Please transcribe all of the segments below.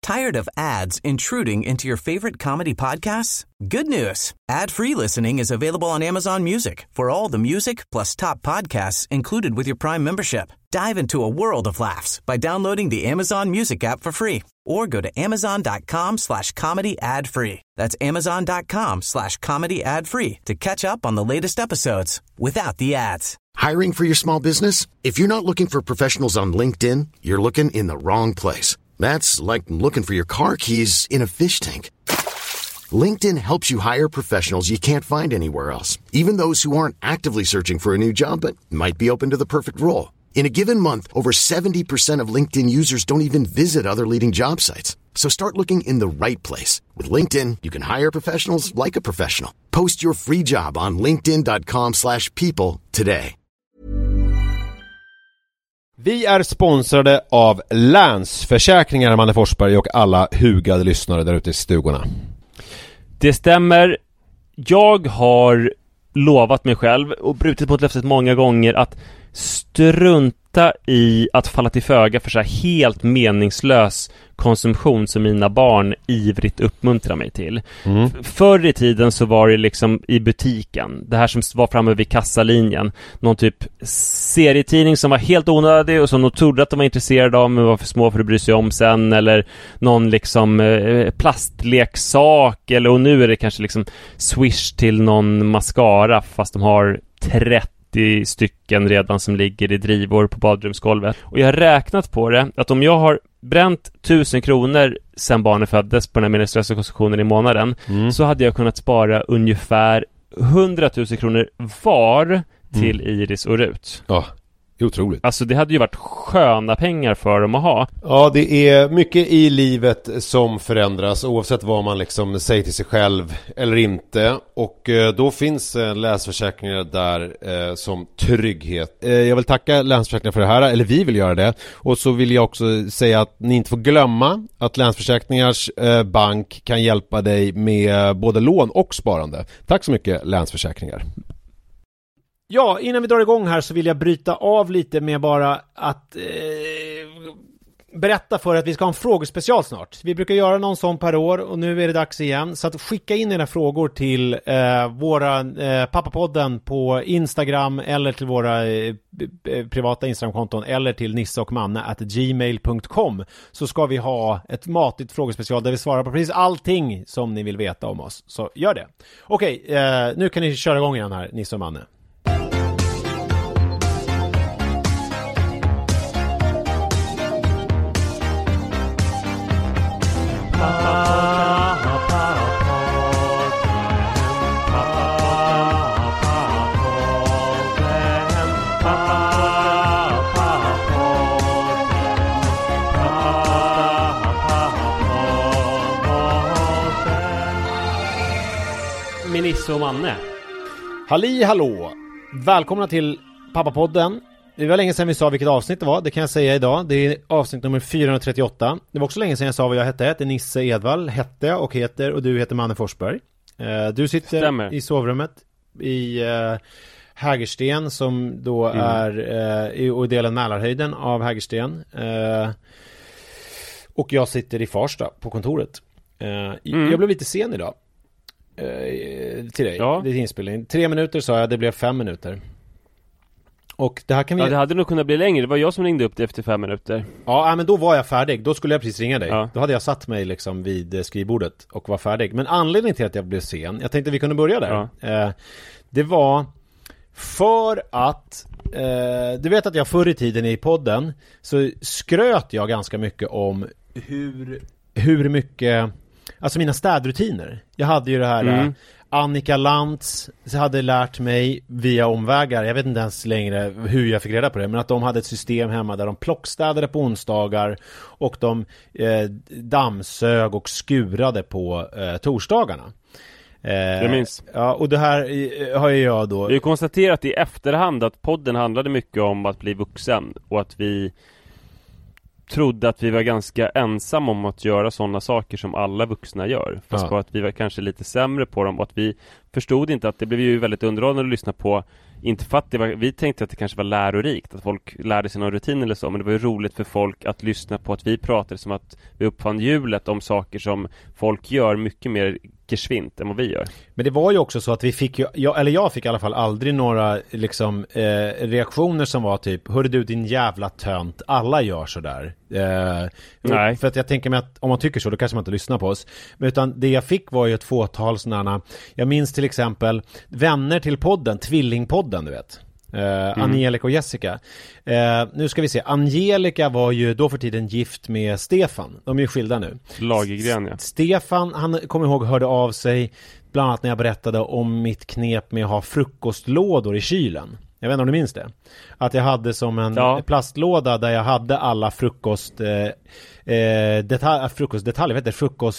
Tired of ads intruding into your favorite comedy podcasts? Good news. Ad-free listening is available on Amazon Music for all the music plus top podcasts included with your Prime membership. Dive into a world of laughs by downloading the Amazon Music app for free or go to amazon.com/comedy ad-free. That's amazon.com/comedy ad-free to catch up on the latest episodes without the ads. Hiring for your small business? If you're not looking for professionals on LinkedIn, you're looking in the wrong place. That's like looking for your car keys in a fish tank. LinkedIn helps you hire professionals you can't find anywhere else, even those who aren't actively searching for a new job but might be open to the perfect role. In a given month, over 70% of LinkedIn users don't even visit other leading job sites. So start looking in the right place. With LinkedIn, you can hire professionals like a professional. Post your free job on linkedin.com/people today. Vi är sponsrade av Länsförsäkringar, Manne Forsberg, och alla hugade lyssnare där ute i stugorna. Det stämmer. Jag har lovat mig själv och brutit på ett löfte många gånger att strunta i att falla till föga för så här helt meningslös konsumtion som mina barn ivrigt uppmuntrar mig till. Förr i tiden så var det liksom i butiken, det här som var framme vid kassalinjen, någon typ serietidning som var helt onödig och som de trodde att de var intresserade av men var för små för att bry sig om sen, eller någon liksom plastleksak, eller, och nu är det kanske liksom Swish till någon mascara fast de har 30 stycken redan som ligger i drivor på badrumsgolvet. Och jag har räknat på det att om jag har bränt 1000 kronor sen barnen föddes på den här meningslösa konsumtionen i månaden, så hade jag kunnat spara ungefär 100 000 kronor var till Iris och Rut. Ja, det är otroligt. Alltså det hade ju varit sköna pengar för dem att ha. Ja, det är mycket i livet som förändras oavsett vad man liksom säger till sig själv eller inte. Och då finns Länsförsäkringar där som trygghet. Jag vill tacka Länsförsäkringar för det här, eller vi vill göra det. Och så vill jag också säga att ni inte får glömma att Länsförsäkringars bank kan hjälpa dig med både lån och sparande. Tack så mycket, Länsförsäkringar. Ja, innan vi drar igång här så vill jag bryta av lite med bara att berätta för att vi ska ha en frågespecial snart. Vi brukar göra någon sån per år och nu är det dags igen. Så att skicka in era frågor till våra pappapodden på Instagram eller till våra privata Instagramkonton eller till nisseochmanne@gmail.com, så ska vi ha ett matigt frågespecial där vi svarar på precis allting som ni vill veta om oss. Så gör det. Okej, nu kan ni köra igång igen här, Nisse och Manne. Nisse och Manne. Halli hallå. Välkomna till Pappapodden. Det var länge sedan vi sa vilket avsnitt det var. Det kan jag säga idag. Det är avsnitt nummer 438. Det var också länge sedan jag sa vad jag hette. Jag heter Nisse Edvall. Hette jag och heter. Och du heter Manne Forsberg. Du sitter i sovrummet i Hägersten, som då är i delen Mälarhöjden av Hägersten. Och jag sitter i Farsta på kontoret. Jag blev lite sen idag. Till dig, det är inspelning. 3 minuter sa jag, det blev 5 minuter. Och det här kan vi... Ja, det hade nog kunnat bli längre. Det var jag som ringde upp dig efter 5 minuter. Ja, men då var jag färdig. Då skulle jag precis ringa dig. Då hade jag satt mig liksom vid skrivbordet och var färdig. Men anledningen till att jag blev sen, jag tänkte vi kunde börja där. Det var för att du vet att jag förr i tiden i podden så skröt jag ganska mycket om hur mycket, alltså mina städrutiner. Jag hade ju det här Annika Lantz hade lärt mig via omvägar, jag vet inte ens längre hur jag fick reda på det, men att de hade ett system hemma där de plockstädade på onsdagar och de dammsög och skurade på torsdagarna. Jag minns. Ja, och det här har jag då... Vi har konstaterat i efterhand att podden handlade mycket om att bli vuxen och att vi trodde att vi var ganska ensamma om att göra sådana saker som alla vuxna gör. Fast på att vi var kanske lite sämre på dem och att vi förstod inte att det blev ju väldigt underhållande att lyssna på inte för att vi tänkte att det kanske var lärorikt, att folk lärde sig någon rutin eller så, men det var ju roligt för folk att lyssna på att vi pratade som att vi uppfann hjulet om saker som folk gör mycket mer geschwint än vad vi gör. Men det var ju också så att vi fick jag fick i alla fall aldrig några liksom reaktioner som var typ, hörru du din jävla tönt, alla gör så där. Nej. För att jag tänker mig att om man tycker så, då kanske man inte lyssnar på oss. Men utan det jag fick var ju ett fåtal sådana. Jag minns till exempel vänner till podden, Tvillingpodden, du vet. Angelica och Jessica. Nu ska vi se. Angelica var ju då för tiden gift med Stefan. De är ju skilda nu. Lagergren, ja. Stefan, han kommer ihåg, hörde av sig bland annat när jag berättade om mitt knep med att ha frukostlådor i kylen. Jag vet inte om du minns det. Att jag hade som en plastlåda där jag hade alla frukostdetaljer, vet du,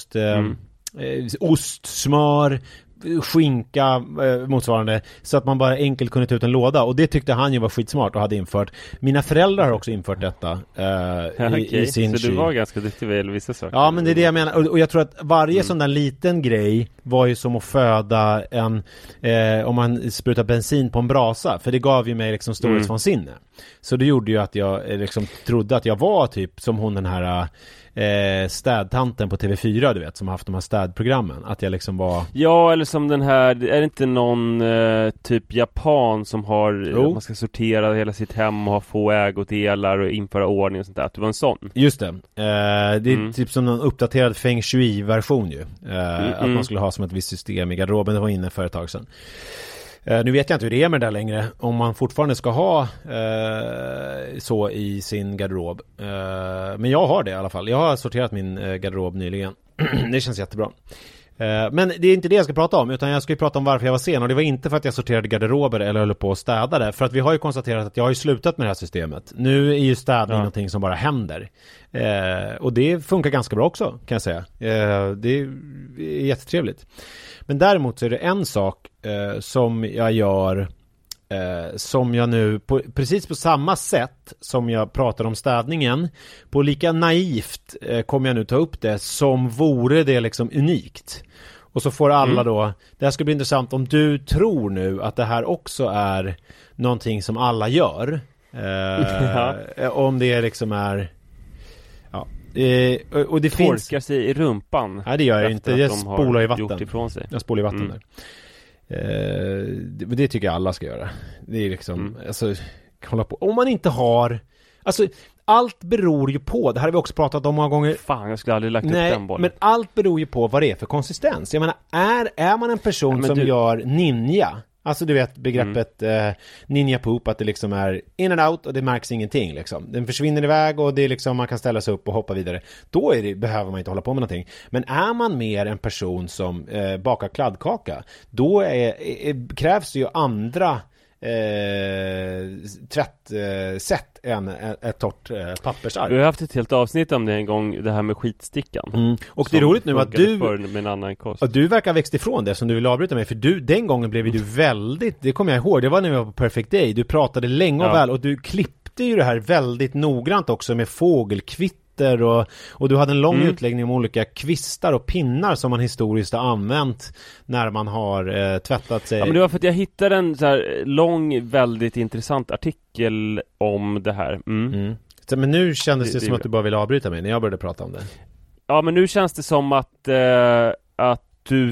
ost, smör, skinka, motsvarande, så att man bara enkelt kunde ta ut en låda, och det tyckte han ju var skitsmart och hade infört. Mina föräldrar har också infört detta i sin så kyl. Du var ganska duktig vid vissa saker. Ja, men det är det jag menar, och jag tror att varje sån där liten grej var ju som att föda en om man sprutar bensin på en brasa, för det gav ju mig liksom storhetsvansinne. Så det gjorde ju att jag liksom trodde att jag var typ som hon, den här städtanten på TV4, du vet, som har haft de här städprogrammen, att jag liksom var... Ja, eller som den här, är det inte någon typ japan som har man ska sortera hela sitt hem och ha få ägodelar och införa ordning och sånt där, att det var en sån. Just det. Det är typ som någon uppdaterad Feng Shui-version ju. Att man skulle ha som ett visst system i garderoben. Det var inne för ett tag sedan. Nu vet jag inte hur det är med det där längre, om man fortfarande ska ha så i sin garderob. Men jag har det i alla fall. Jag har sorterat min garderob nyligen. Det känns jättebra. Men det är inte det jag ska prata om, utan jag ska ju prata om varför jag var sen. Och det var inte för att jag sorterade garderober eller höll på att städa det. För att vi har ju konstaterat att jag har ju slutat med det här systemet. Nu är ju städning någonting som bara händer. Och det funkar ganska bra också, kan jag säga. Det är jättetrevligt. Men däremot så är det en sak som jag gör, som jag nu precis på samma sätt som jag pratar om städningen, på lika naivt kommer jag nu ta upp det som vore det liksom unikt. Och så får alla då, det här ska bli intressant om du tror nu att det här också är någonting som alla gör. Om det liksom är... och det torkar sig i rumpan. Nej, det gör jag inte. Jag spolar i vatten. Ifrån sig. Jag spolar i vatten där. Det tycker jag alla ska göra. Det är liksom, alltså, hålla på. Om man inte har, alltså, allt beror ju på, det här har vi också pratat om många gånger. Fan, jag skulle aldrig lagt upp den bollen. Men allt beror ju på vad det är för konsistens. Jag menar, är man en person som gör ninja, alltså du vet begreppet ninja poop, att det liksom är in and out och det märks ingenting liksom. Den försvinner iväg och det är liksom, man kan ställa sig upp och hoppa vidare. Då behöver man inte hålla på med någonting. Men är man mer en person som bakar kladdkaka, då krävs det ju andra tvättsätt än ett torrt pappersark. Vi har haft ett helt avsnitt om det en gång, det här med skitstickan. Och det är roligt nu att med en annan kost. Och du verkar växt ifrån det som du vill avbryta mig, för den gången blev du väldigt, det kommer jag ihåg, det var när vi var på Perfect Day, du pratade länge och väl, och du klippte ju det här väldigt noggrant också med fågelkvitter, och du hade en lång utläggning om olika kvistar och pinnar som man historiskt har använt när man har tvättat sig. Ja, men det var för att jag hittade en så här lång, väldigt intressant artikel om det här. Så, men nu kändes det som att du bara ville avbryta mig när jag började prata om det. Ja, men nu känns det som att du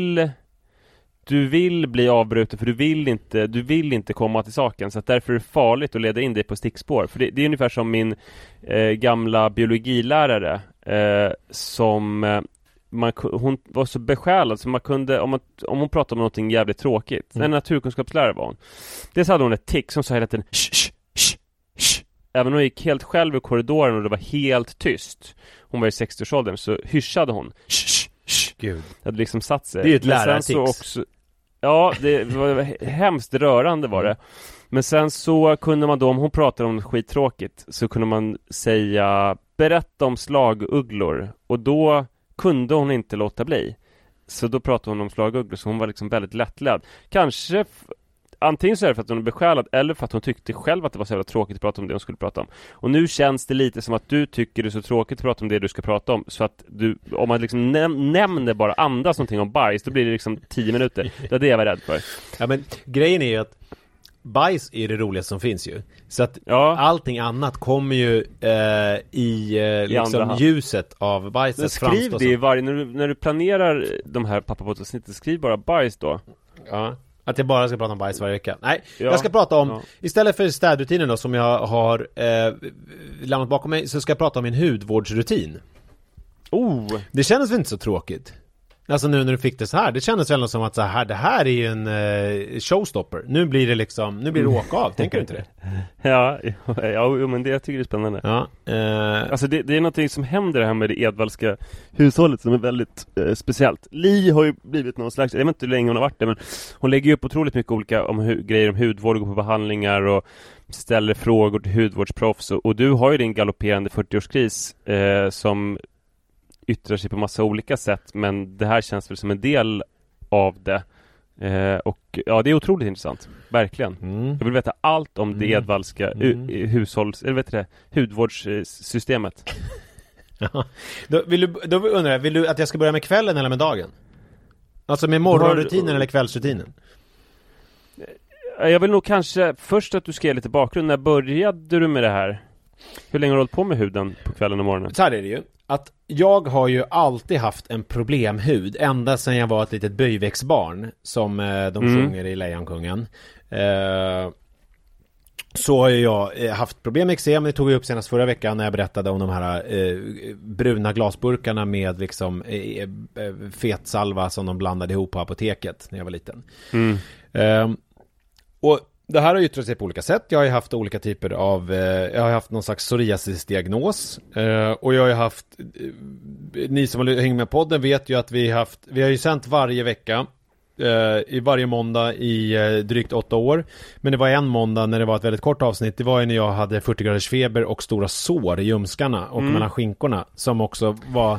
vill bli avbruten, för du vill inte komma till saken, så att därför är det farligt att leda in dig på stickspår. För det är ungefär som min gamla biologilärare som hon var så besjälad så man kunde, om hon pratade om någonting jävligt tråkigt, en naturkunskapslärare var hon. Det så hade hon ett tick som sa hela tiden shh. Även om hon gick helt själv i korridoren och det var helt tyst. Hon var i 60-årsåldern, så hyschade hon shh. Gud. Det hade liksom satt sig. Det är ju ett lärartics. Ja, det var hemskt rörande var det. Men sen så kunde man då, om hon pratade om skittråkigt, så kunde man säga berätta om slagugglor. Och då kunde hon inte låta bli. Så då pratade hon om slagugglor, så hon var liksom väldigt lättledd. Kanske antingen så är det för att hon är besjälad, eller för att hon tyckte själv att det var så jävla tråkigt att prata om det hon skulle prata om. Och nu känns det lite som att du tycker det är så tråkigt att prata om det du ska prata om, så att du, om man liksom nämner bara andas någonting om bajs, då blir det liksom 10 minuter. Det är det jag var rädd för. Ja, men grejen är ju att bajs är det roligaste som finns ju. Så att allting annat kommer ju i liksom ljuset av bajset. Skriv det i varje, när du planerar de här pappapoddsavsnitten, skriv bara bajs då. Ja. Att jag bara ska prata om bajs varje vecka. Nej, jag ska prata om, istället för städrutinen då, som jag har lämnat bakom mig, så ska jag prata om min hudvårdsrutin. Det kändes väl inte så tråkigt. Alltså nu när du fick det så här, det kändes väl som att så här, det här är ju en showstopper. Nu blir det liksom, nu blir det åka av, tänker du inte det? Ja, men det jag tycker det är spännande. Ja, alltså det är någonting som händer här med det Edvallska hushållet som är väldigt speciellt. Li har ju blivit någon slags, jag vet inte hur länge hon har varit det, men hon lägger ju upp otroligt mycket olika grejer om hudvård, går på behandlingar och ställer frågor till hudvårdsproffs. Och du har ju din galopperande 40-årskris som yttrar sig på massa olika sätt, men det här känns väl som en del av det. Och ja, det är otroligt intressant. Verkligen. Jag vill veta allt om det Edvallska hudvårdssystemet. Ja. Då undrar jag, vill du att jag ska börja med kvällen eller med dagen? Alltså med morgonrutinen eller kvällsrutinen? Jag vill nog kanske först att du ska ge lite bakgrund. När började du med det här? Hur länge har du hållit på med huden på kvällen och morgonen? Så här är det ju. Att jag har ju alltid haft en problemhud ända sedan jag var ett litet böjväxtbarn, som de sjunger i Lejonkungen. Så har jag haft problem med eksem. Det tog jag upp senast förra veckan när jag berättade om de här bruna glasburkarna med liksom fetsalva som de blandade ihop på apoteket när jag var liten. Och det här har yttrat sig på olika sätt. Jag har ju haft olika typer av jag har haft någon slags psoriasis-diagnos, och jag har haft, ni som hänger med podden vet ju att vi har ju sänt varje vecka i varje måndag i drygt 8 år. Men det var en måndag när det var ett väldigt kort avsnitt. Det var ju när jag hade 40 graders feber och stora sår i ljumskarna och mellan skinkorna, som också var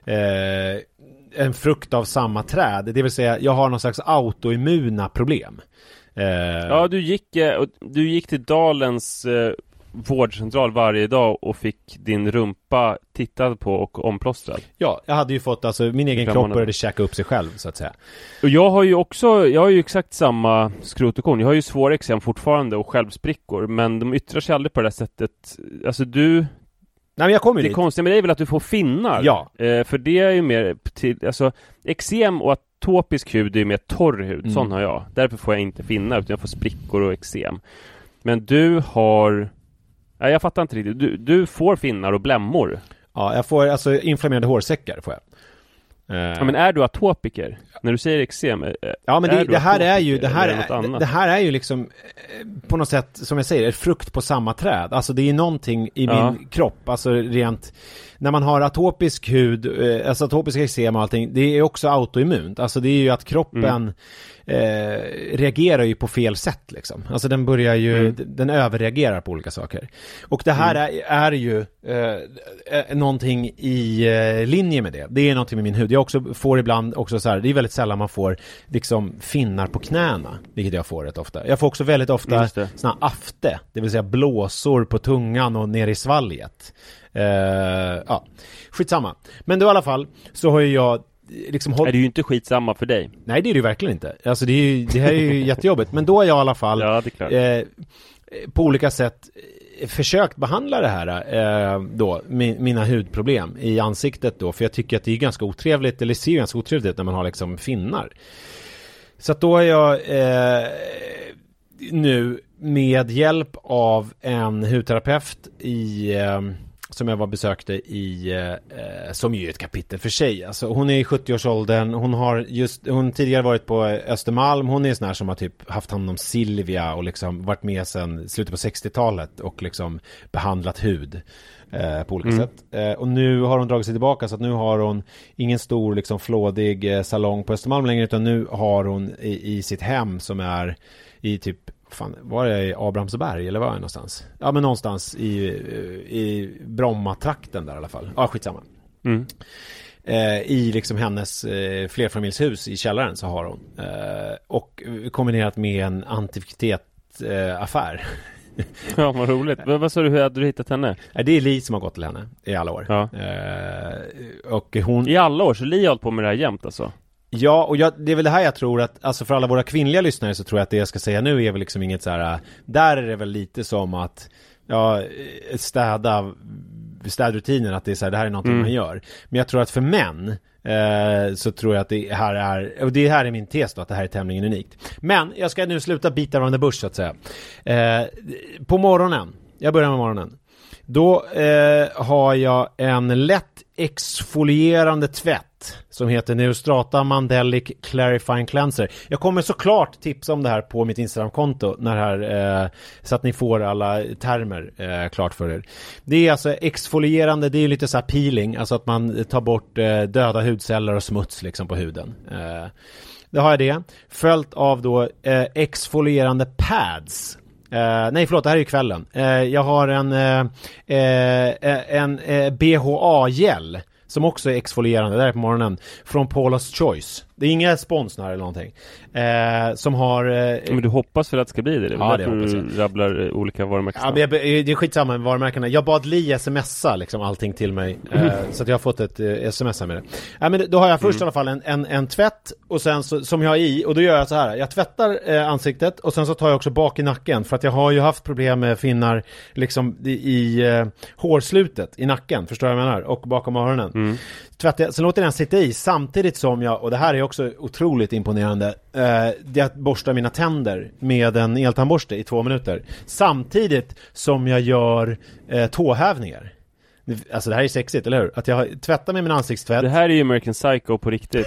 en frukt av samma träd. Det vill säga, jag har någon slags autoimmuna problem. Ja, du gick till Dalens vårdcentral varje dag och fick din rumpa tittad på och omplåstrad. Ja, jag hade ju fått, alltså min egen kropp började käka upp sig själv, så att säga. Och jag har ju exakt samma skrotokorn. Jag har ju svår eksem fortfarande och självsprickor, men de yttrar sig aldrig på det här sättet. Alltså Nej, men jag kommer det konstiga med det är väl att du får finnar. Ja. För det är ju mer till, alltså eksem och atopisk hud är ju mer torr hud. Sån har jag. Därför får jag inte finnar, utan jag får sprickor och eksem. Men du har... Nej, jag fattar inte riktigt. Du får finnar och blämmor. Ja, jag får alltså inflammerade hårsäckar får jag. Ja, men är du atopiker? När du säger eksem, ja, men det här är ju liksom på något sätt, som jag säger, ett frukt på samma träd. Alltså det är någonting i min kropp, alltså rent, när man har atopisk hud, alltså atopisk eksem och allting, det är också autoimmunt. Alltså det är ju att kroppen reagerar ju på fel sätt liksom. Alltså den börjar ju, den överreagerar på olika saker. Och det här är ju någonting i linje med det. Det är någonting med min hud. Jag också får ibland också så här, det är väldigt sällan man får liksom finnar på knäna, vilket jag får rätt ofta. Jag får också väldigt ofta såna afte, det vill säga blåsor på tungan och ner i svalget. Ja, skitsamma. Men då i alla fall så har jag liksom är det ju inte skitsamma för dig. Nej, det är det ju verkligen inte. Alltså det här är ju jättejobbigt. Men då har jag i alla fall på olika sätt försökt behandla det här då, mina hudproblem i ansiktet då, för jag tycker att det är ganska otrevligt, eller ser ganska otrevligt när man har liksom finnar. Så att då är jag nu med hjälp av en hudterapeut som jag besökte i som ju är ett kapitel för sig. Alltså hon är i 70-årsåldern, hon tidigare varit på Östermalm, hon är sån här som har typ haft hand om Silvia och liksom varit med sedan slutet på 60-talet och liksom behandlat hud på olika sätt. Och nu har hon dragit sig tillbaka, så att nu har hon ingen stor liksom flådig salong på Östermalm längre, utan nu har hon i sitt hem som är i typ, var det i Abrahamsberg eller var det någonstans? Ja, men någonstans i Bromma-trakten där i alla fall. Ja, skitsamma. I liksom hennes flerfamiljshus i källaren så har hon. Och kombinerat med en antikvitetaffär. Ja, vad roligt. Men vad sa du, hur hade du hittat henne? Det är Li som har gått till henne i alla år. Ja. Och hon... I alla år, så Li har hållit på med det här jämt alltså? Ja, och det är väl det här jag tror att, alltså för alla våra kvinnliga lyssnare så tror jag att det jag ska säga nu är väl liksom inget så här, där är det väl lite som att städrutinen, att det är så här, det här är någonting man gör. Men jag tror att för män så tror jag att det här är, och det här är min tes då, att det här är tämligen unikt. Men jag ska nu sluta bita around the bush så att säga. På morgonen, jag börjar med morgonen. Då har jag en lätt exfolierande tvätt som heter Neostrata Mandelic Clarifying Cleanser. Jag kommer såklart tipsa om det här på mitt Instagram-konto när här, så att ni får alla termer klart för er. Det är alltså exfolierande, det är lite så här peeling, alltså att man tar bort döda hudceller och smuts liksom på huden. Det har jag det. Följt av då exfolierande pads. Nej förlåt, det här är ju kvällen. Jag har en BHA-gel som också är exfolierande, det är på morgonen, från Paula's Choice. Det är inga sponsor eller någonting. Som har... men du hoppas för att det ska bli det? Ja, det hoppas jag. Du rabblar olika varumärken. Ja, men det är skitsamma med varumärkena. Jag bad Li smsa liksom allting till mig. Så att jag har fått ett sms med det. Ja, men då har jag först i alla fall en tvätt. Och sen så, som jag har i, och då gör jag så här. Jag tvättar ansiktet och sen så tar jag också bak i nacken. För att jag har ju haft problem med finnar liksom i hårslutet i nacken. Förstår jag vad jag menar? Och bakom öronen. Tvättar, sen låter den sitta i samtidigt som jag, och det här är också otroligt imponerande, jag borstar mina tänder med en eltandborste i 2 minuter samtidigt som jag gör tåhävningar. Alltså det här är sexigt, eller hur? Att jag tvättar med min ansiktstvätt. Det här är ju American Psycho på riktigt.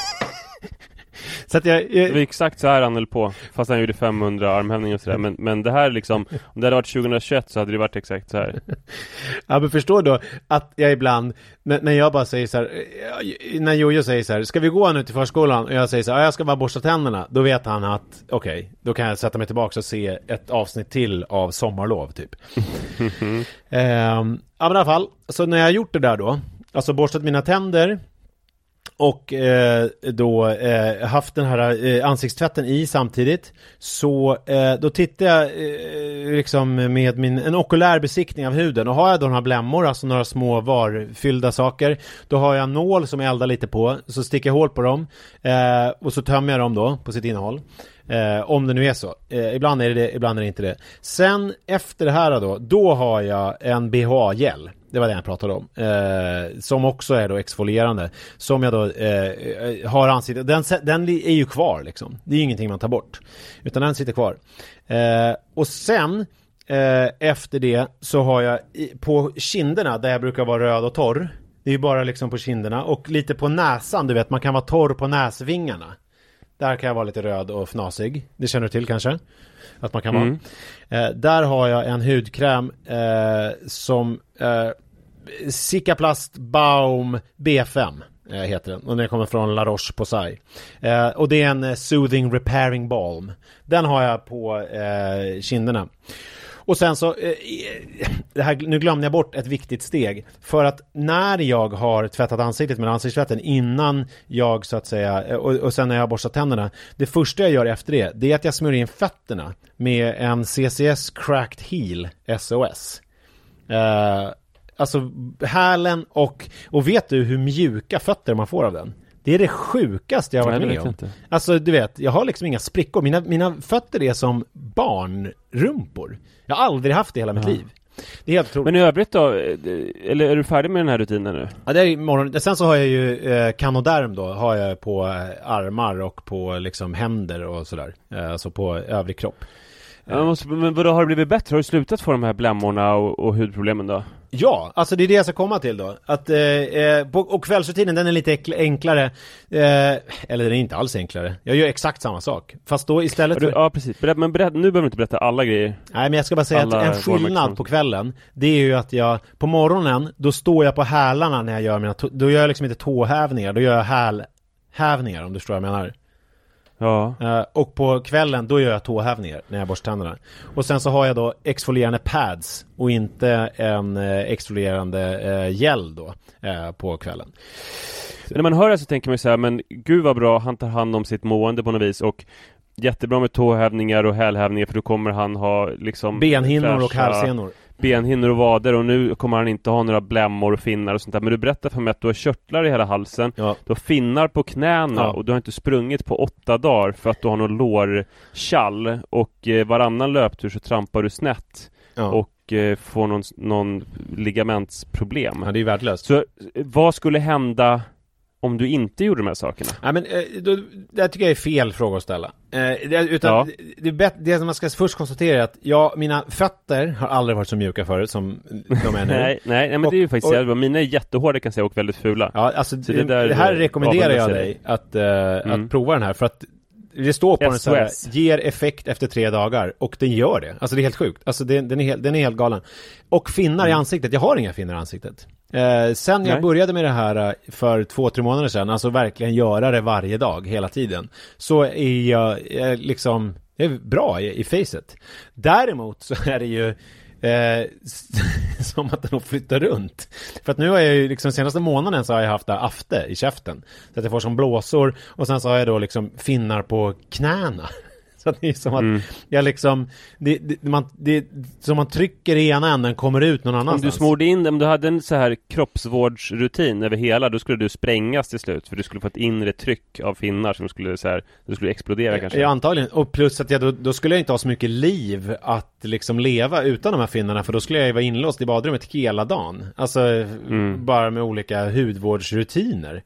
Så att jag... Det var exakt så här han höll på, fast han gjorde 500 armhävningar och sådär. Men det här liksom, om det hade varit 2021 så hade det varit exakt så här. Ja, men förstår då att jag ibland, när jag bara säger så här, när Jojo säger så här, ska vi gå nu till förskolan? Och jag säger så här, jag ska bara borsta tänderna. Då vet han att, okej, då kan jag sätta mig tillbaka och se ett avsnitt till av Sommarlov, typ. Ja, men i alla fall, så när jag har gjort det där då, alltså borstat mina tänder, och då haft den här ansiktstvätten i samtidigt, så då tittar jag liksom med en okulär besiktning av huden, och har jag då några blämmor, alltså några små varfyllda saker, då har jag en nål som jag eldar lite på, så sticker jag hål på dem och så tömmer jag dem då på sitt innehåll. Om det nu är så. Ibland är det ibland är det inte det. Sen efter det här då har jag en BHA-gel. Det var det jag pratade om. Som också är då exfolierande. Som jag då har ansiktet. Den är ju kvar liksom. Det är ju ingenting man tar bort. Utan den sitter kvar. Och sen efter det så har jag på kinderna, där jag brukar vara röd och torr. Det är ju bara liksom på kinderna. Och lite på näsan, du vet. Man kan vara torr på näsvingarna. Där kan jag vara lite röd och fnasig. Det känner du till kanske? Att man kan vara. Där har jag en hudkräm som Cicaplast Baum B5 heter den. Och den kommer från La Roche-Posay. Och det är en Soothing Repairing Balm. Den har jag på kinderna. Och sen så, nu glömde jag bort ett viktigt steg. För att när jag har tvättat ansiktet med ansiktstvätten innan jag så att säga, och sen när jag har borstat tänderna, det första jag gör efter det är att jag smörjer in fötterna med en CCS Cracked Heel SOS. Alltså hälen och vet du hur mjuka fötter man får av den? Det är det sjukaste jag har varit med om. Inte. Alltså du vet, jag har liksom inga sprickor. Mina fötter är som barnrumpor. Jag har aldrig haft det i hela mitt liv. Det är helt otroligt. Men i övrigt då, eller är du färdig med den här rutinen nu? Ja, det är imorgon. Sen så har jag ju Canoderm då, har jag på armar och på liksom händer och sådär. Alltså på övrig kropp. Men vadå, har det blivit bättre? Har du slutat få de här blämmorna och hudproblemen då? Ja, alltså det är det jag ska komma till då. Att, och kvällsrutinen, den är lite enklare. Eller den är inte alls enklare. Jag gör exakt samma sak. Fast då istället för... Ja, precis. Men nu behöver du inte berätta alla grejer. Nej, men jag ska bara säga att en skillnad på kvällen, det är ju att jag på morgonen, då står jag på hälarna när jag gör då gör jag liksom inte tåhävningar. Då gör jag hälhävningar, om du förstår vad jag menar. Ja. Och på kvällen då gör jag tåhävningar när jag borstar tänderna. Och sen så har jag då exfolierande pads och inte en exfolierande gel då på kvällen. Men när man hör det så tänker man så här, men gud vad bra, han tar hand om sitt mående på något vis, och jättebra med tåhävningar och hälhävningar, för då kommer han ha liksom benhinnor och hälsenor. benhinnor och vader, och nu kommer han inte ha några blämmor och finnar och sånt där. Men du berättar för mig att du har körtlar i hela halsen, du har finnar på knäna och du har inte sprungit på 8 dagar för att du har någon lårkall, och varannan löptur så trampar du snett och får någon ligamentsproblem. Ja, det är värdelöst. Så vad skulle hända om du inte gjorde de här sakerna? Ja, men det tycker jag är fel fråga att ställa. Det som man ska först konstatera är att mina fötter har aldrig varit så mjuka förut som de är nu. nej, men det är ju faktiskt mina är jättehårda, kan jag säga, och väldigt fula. Ja, alltså det här rekommenderar jag dig att prova den här, för att det står på den så här, ger effekt efter 3 dagar, och den gör det. Alltså det är helt sjukt. Alltså den är helt galen. Och finnar i ansiktet, jag har inga finnar i ansiktet. Sen jag började med det här för 2-3 månader sedan, alltså verkligen göra det varje dag, hela tiden, så är jag liksom bra i facet. Däremot så är det ju som att den flyttar runt. För att nu har jag ju liksom senaste månaden så har jag haft det afte i käften, så att jag får som blåsor, och sen så har jag då liksom finnar på knäna. Så att det är som att jag liksom som man trycker i ena änden kommer ut någon annanstans. Om du smorde in dem, du hade en så här kroppsvårdsrutin över hela, då skulle du sprängas till slut, för du skulle få ett inre tryck av finnar som skulle så här, du skulle explodera kanske. Ja, antagligen. Och plus att då skulle jag inte ha så mycket liv att liksom leva utan de här finnarna, för då skulle jag vara inlåst i badrummet hela dagen. Alltså bara med olika hudvårdsrutiner.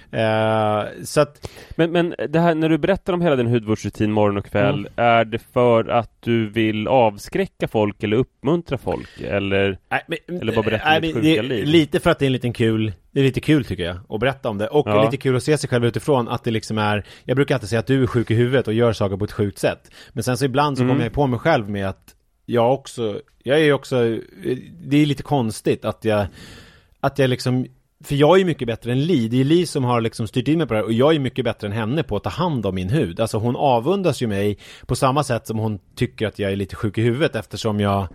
Så att... Men det här, när du berättar om hela din hudvårdsrutin morgon och kväll, är det för att du vill avskräcka folk eller uppmuntra folk, eller bara berätta om ditt sjuka liv? Lite för att det är lite kul tycker jag, att berätta om det, och lite kul att se sig själv utifrån, att det liksom är, jag brukar alltid säga att du är sjuk i huvudet och gör saker på ett sjukt sätt, men sen så ibland så kommer jag på mig själv med att jag är också, det är lite konstigt att jag liksom, för jag är mycket bättre än Li. Det är Li som har liksom styrt in mig på det här, och jag är mycket bättre än henne på att ta hand om min hud. Alltså hon avundas ju mig på samma sätt som hon tycker att jag är lite sjuk i huvudet, eftersom jag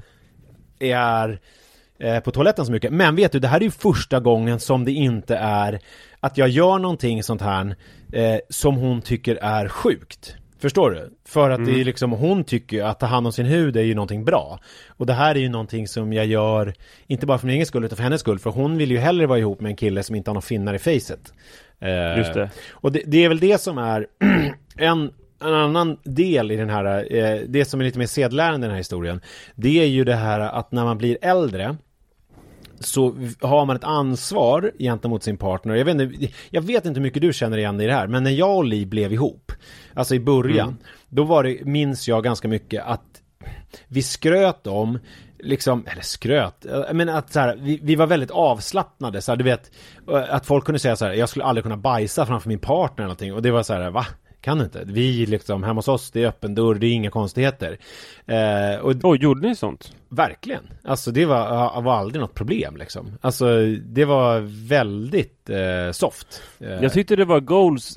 är på toaletten så mycket. Men vet du, det här är ju första gången som det inte är att jag gör någonting sånt här som hon tycker är sjukt. Förstår du? För att det är liksom, hon tycker att ta hand om sin hud är ju någonting bra. Och det här är ju någonting som jag gör inte bara för min egen skull utan för hennes skull. För hon vill ju hellre vara ihop med en kille som inte har någon finnar i facet. Just det. Och det är väl det som är en annan del i den här, det som är lite mer sedlärande i den här historien. Det är ju det här att när man blir äldre så har man ett ansvar gentemot sin partner. Jag vet inte hur mycket du känner igen i det här, men när jag och Li blev ihop, alltså i början, då minns jag ganska mycket att vi skröt om liksom, men att så här, vi var väldigt avslappnade, så här, du vet, att folk kunde säga så här, jag skulle aldrig kunna bajsa framför min partner eller någonting, och det var så här, va? Kan du inte? Vi liksom, hemma hos oss, det är öppen dörr, det är inga konstigheter. Och gjorde ni sånt? Verkligen. Alltså det var aldrig något problem liksom. Alltså det var väldigt soft. Jag tyckte det var goals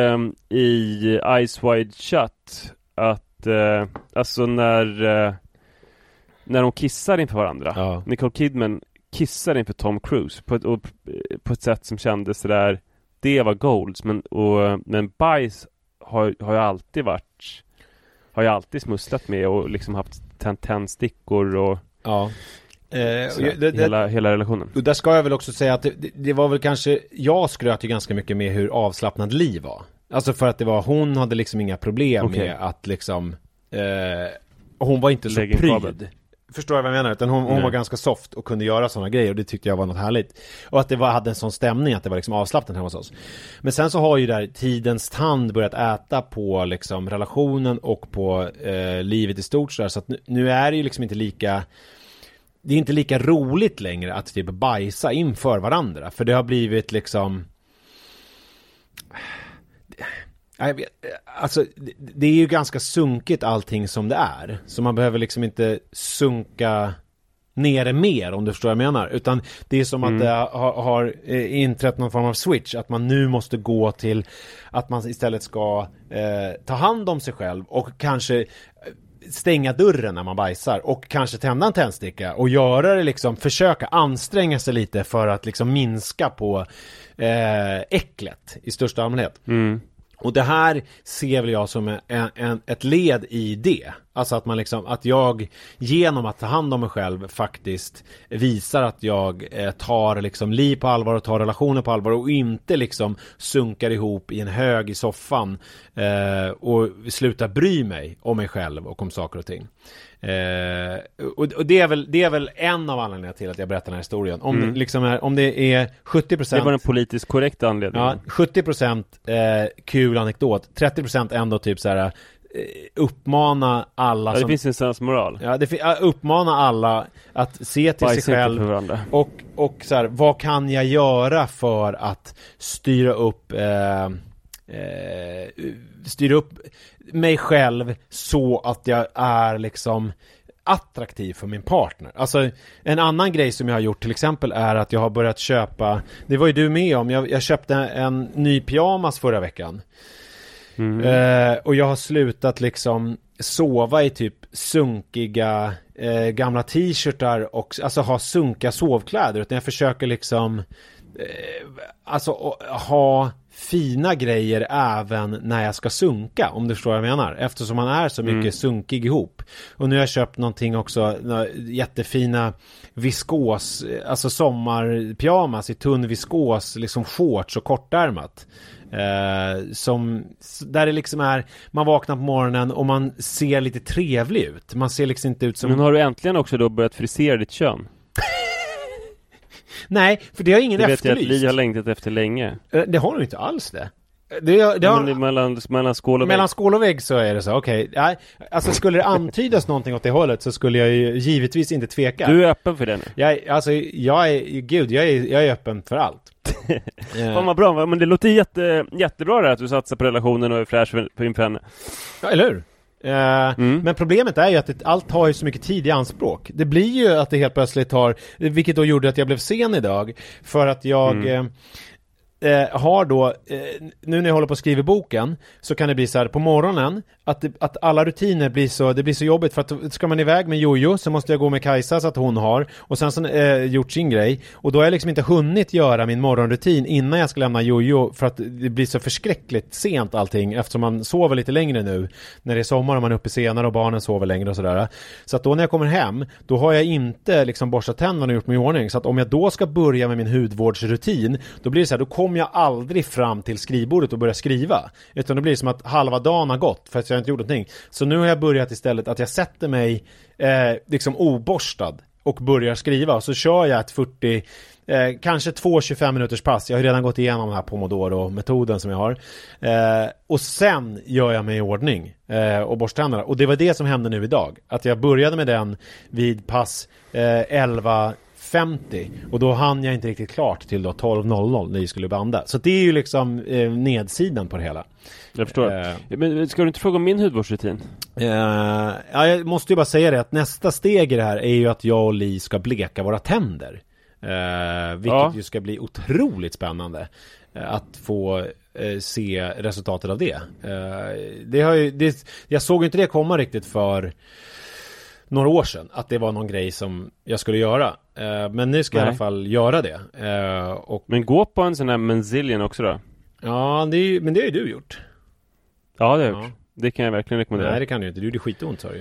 i Eyes Wide Shut att alltså när de kissar inför varandra. Nicole Kidman kissar inför Tom Cruise på ett sätt som kändes sådär, det var goals, men bajs har jag alltid smusslat med och liksom haft tändstickor och hela relationen. Och där ska jag väl också säga att det var väl kanske, jag skröt ju ganska mycket med hur avslappnad Li var. Alltså för att hon hade liksom inga problem med att liksom hon var inte så pryd. Förstår jag vad jag menar? Utan hon var ganska soft och kunde göra sådana grejer, och det tyckte jag var något härligt. Och att det hade en sån stämning att det var liksom avslappnat hemma hos oss. Men sen så har ju där tidens tand börjat äta på liksom relationen och på livet i stort, så att nu är det ju liksom inte lika, det är inte lika roligt längre att typ bajsa inför varandra, för det har blivit liksom, alltså det är ju ganska sunkigt allting som det är, så man behöver liksom inte sunka ner mer, om du förstår vad jag menar, utan det är som att det har inträtt någon form av switch, att man nu måste gå till att man istället ska ta hand om sig själv och kanske stänga dörren när man bajsar och kanske tända en tändsticka och göra det liksom, försöka anstränga sig lite för att liksom minska på äcklet i största allmänhet. Och det här ser väl jag som ett led i det. Alltså att man liksom, att jag genom att ta hand om mig själv faktiskt visar att jag tar liksom liv på allvar och tar relationer på allvar och inte liksom sunkar ihop i en hög i soffan och slutar bry mig om mig själv och om saker och ting. Och det är väl en av anledningarna till att jag berättar den här historien. Om det liksom om det är 70%, det var en politiskt korrekt anledning. Ja, 70% kul anekdot, 30% ändå typ så här uppmana alla det finns en sensmoral. Ja, uppmana alla att se till sig själv och så här, vad kan jag göra för att styra upp mig själv så att jag är liksom attraktiv för min partner. Alltså en annan grej som jag har gjort till exempel är att jag har börjat köpa, det var ju du med om, jag köpte en ny pyjamas förra veckan. Och jag har slutat liksom sova i typ sunkiga gamla t-shirtar och alltså ha sunkiga sovkläder, utan jag försöker liksom alltså ha fina grejer även när jag ska sunka, om du förstår vad jag menar, eftersom man är så mycket sunkig ihop. Och nu har jag köpt någonting också, jättefina viskos, alltså sommarpyjamas i tunn viskos, liksom shorts och kortärmat. Som där det liksom är, man vaknar på morgonen och man ser lite trevlig ut. Man ser liksom inte ut som... Men har du äntligen också då börjat frisera ditt kön? Nej, för det har ingen efterlyst. Det vet jag att Li har längtat efter länge. Det har du inte alls det. Det har... mellan skål och vägg. Mellan skål och vägg så är det så, okej. Okay. Alltså skulle det antydas någonting åt det hållet så skulle jag ju givetvis inte tveka. Du är öppen för det nu? Jag är öppen för allt. Fan vad bra, men det låter jättebra det att du satsar på relationen och är fräsch inför henne. Ja, eller hur? Men problemet är ju att allt tar ju så mycket tid i anspråk. Det blir ju att det helt plötsligt tar, vilket då gjorde att jag blev sen idag, för att jag har då nu när jag håller på att skriva boken, så kan det bli så här på morgonen att alla rutiner blir så jobbigt, för att ska man iväg med Jojo så måste jag gå med Kajsa så att hon har, och sen så gjort sin grej, och då har jag liksom inte hunnit göra min morgonrutin innan jag ska lämna Jojo, för att det blir så förskräckligt sent allting, eftersom man sover lite längre nu när det är sommar och man är uppe senare och barnen sover längre och sådär. Så att då när jag kommer hem, då har jag inte liksom borstat tänderna och gjort mig i ordning, så att om jag då ska börja med min hudvårdsrutin, då blir det så här, då kommer jag aldrig fram till skrivbordet och börja skriva, utan då blir det som att halva dagen har gått för att jag inte gjort någonting. Så nu har jag börjat istället att jag sätter mig liksom oborstad och börjar skriva, och så kör jag ett 40 kanske 2-25 minuters pass. Jag har redan gått igenom den här Pomodoro-metoden som jag har, och sen gör jag mig i ordning och borstar tänderna. Och det var det som hände nu idag, att jag började med den vid pass 11:50, och då hann jag inte riktigt klart till då 12:00 när vi skulle banda. Så det är ju liksom nedsidan på det hela. Jag förstår. Men ska du inte fråga om min hudvårdsrutin? Ja, jag måste ju bara säga det, att nästa steg i det här är ju att jag och Li ska bleka våra tänder. Vilket ju ska bli otroligt spännande att få se resultatet av det. Jag såg inte det komma riktigt för några år sedan, att det var någon grej som jag skulle göra. Men nu ska jag i alla fall göra det. Men gå på en sån här Menzilian också då? Ja, men det har ju du gjort. Ja, det har jag gjort. Det kan jag verkligen rekommendera. Nej, det kan du inte. Du gjorde skitont, sa du ju.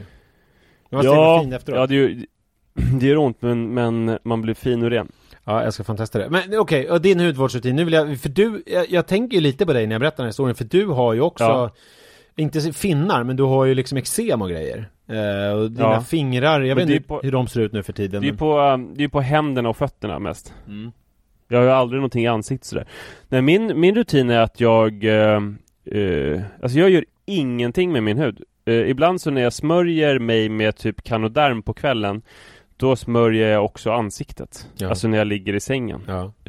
Det gör ont, men man blir fin och ren. Ja, jag ska fan testa det. Men okej, och din hudvårdsrutin. Nu vill jag tänker ju lite på dig när jag berättar den här historien, för du har ju också inte finnar, men du har ju liksom eksem och grejer. Och dina fingrar, jag vet inte hur de ser ut nu för tiden. Det är på händerna och fötterna mest. Jag har ju aldrig någonting i ansiktet sådär. Nej, min rutin är att jag gör ingenting med min hud. Ibland så när jag smörjer mig med typ Canoderm på kvällen, då smörjer jag också ansiktet. Alltså när jag ligger i sängen.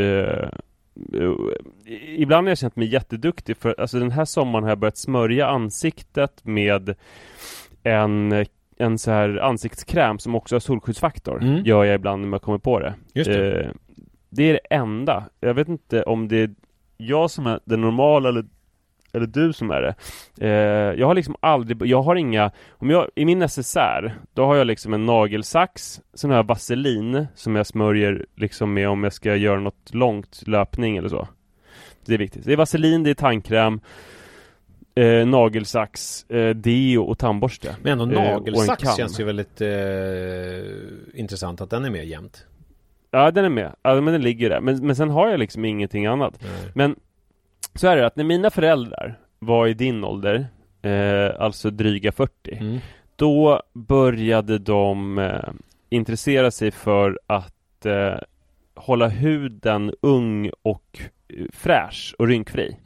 Ibland har jag känt mig jätteduktig, för alltså den här sommaren har jag börjat smörja ansiktet med en så här ansiktskräm som också har solskyddsfaktor. Gör jag ibland när man kommer på det. Just det. Det är det enda. Jag vet inte om det är jag som är det normala eller du som är det. Jag har liksom aldrig, jag har inga, i min necessär, då har jag liksom en nagelsax, sån här vaselin som jag smörjer liksom med om jag ska göra något långt löpning eller så. Det är viktigt. Det är vaselin, det är tandkräm. nagelsax, deo och tandborste. Men ändå nagelsax känns ju väldigt intressant att den är med jämt. Ja, den är med. Ja, men den ligger där. Men sen har jag liksom ingenting annat. Nej. Men så är det att när mina föräldrar var i din ålder, alltså dryga 40, då började de intressera sig för att hålla huden ung och fräsch och rynkfri.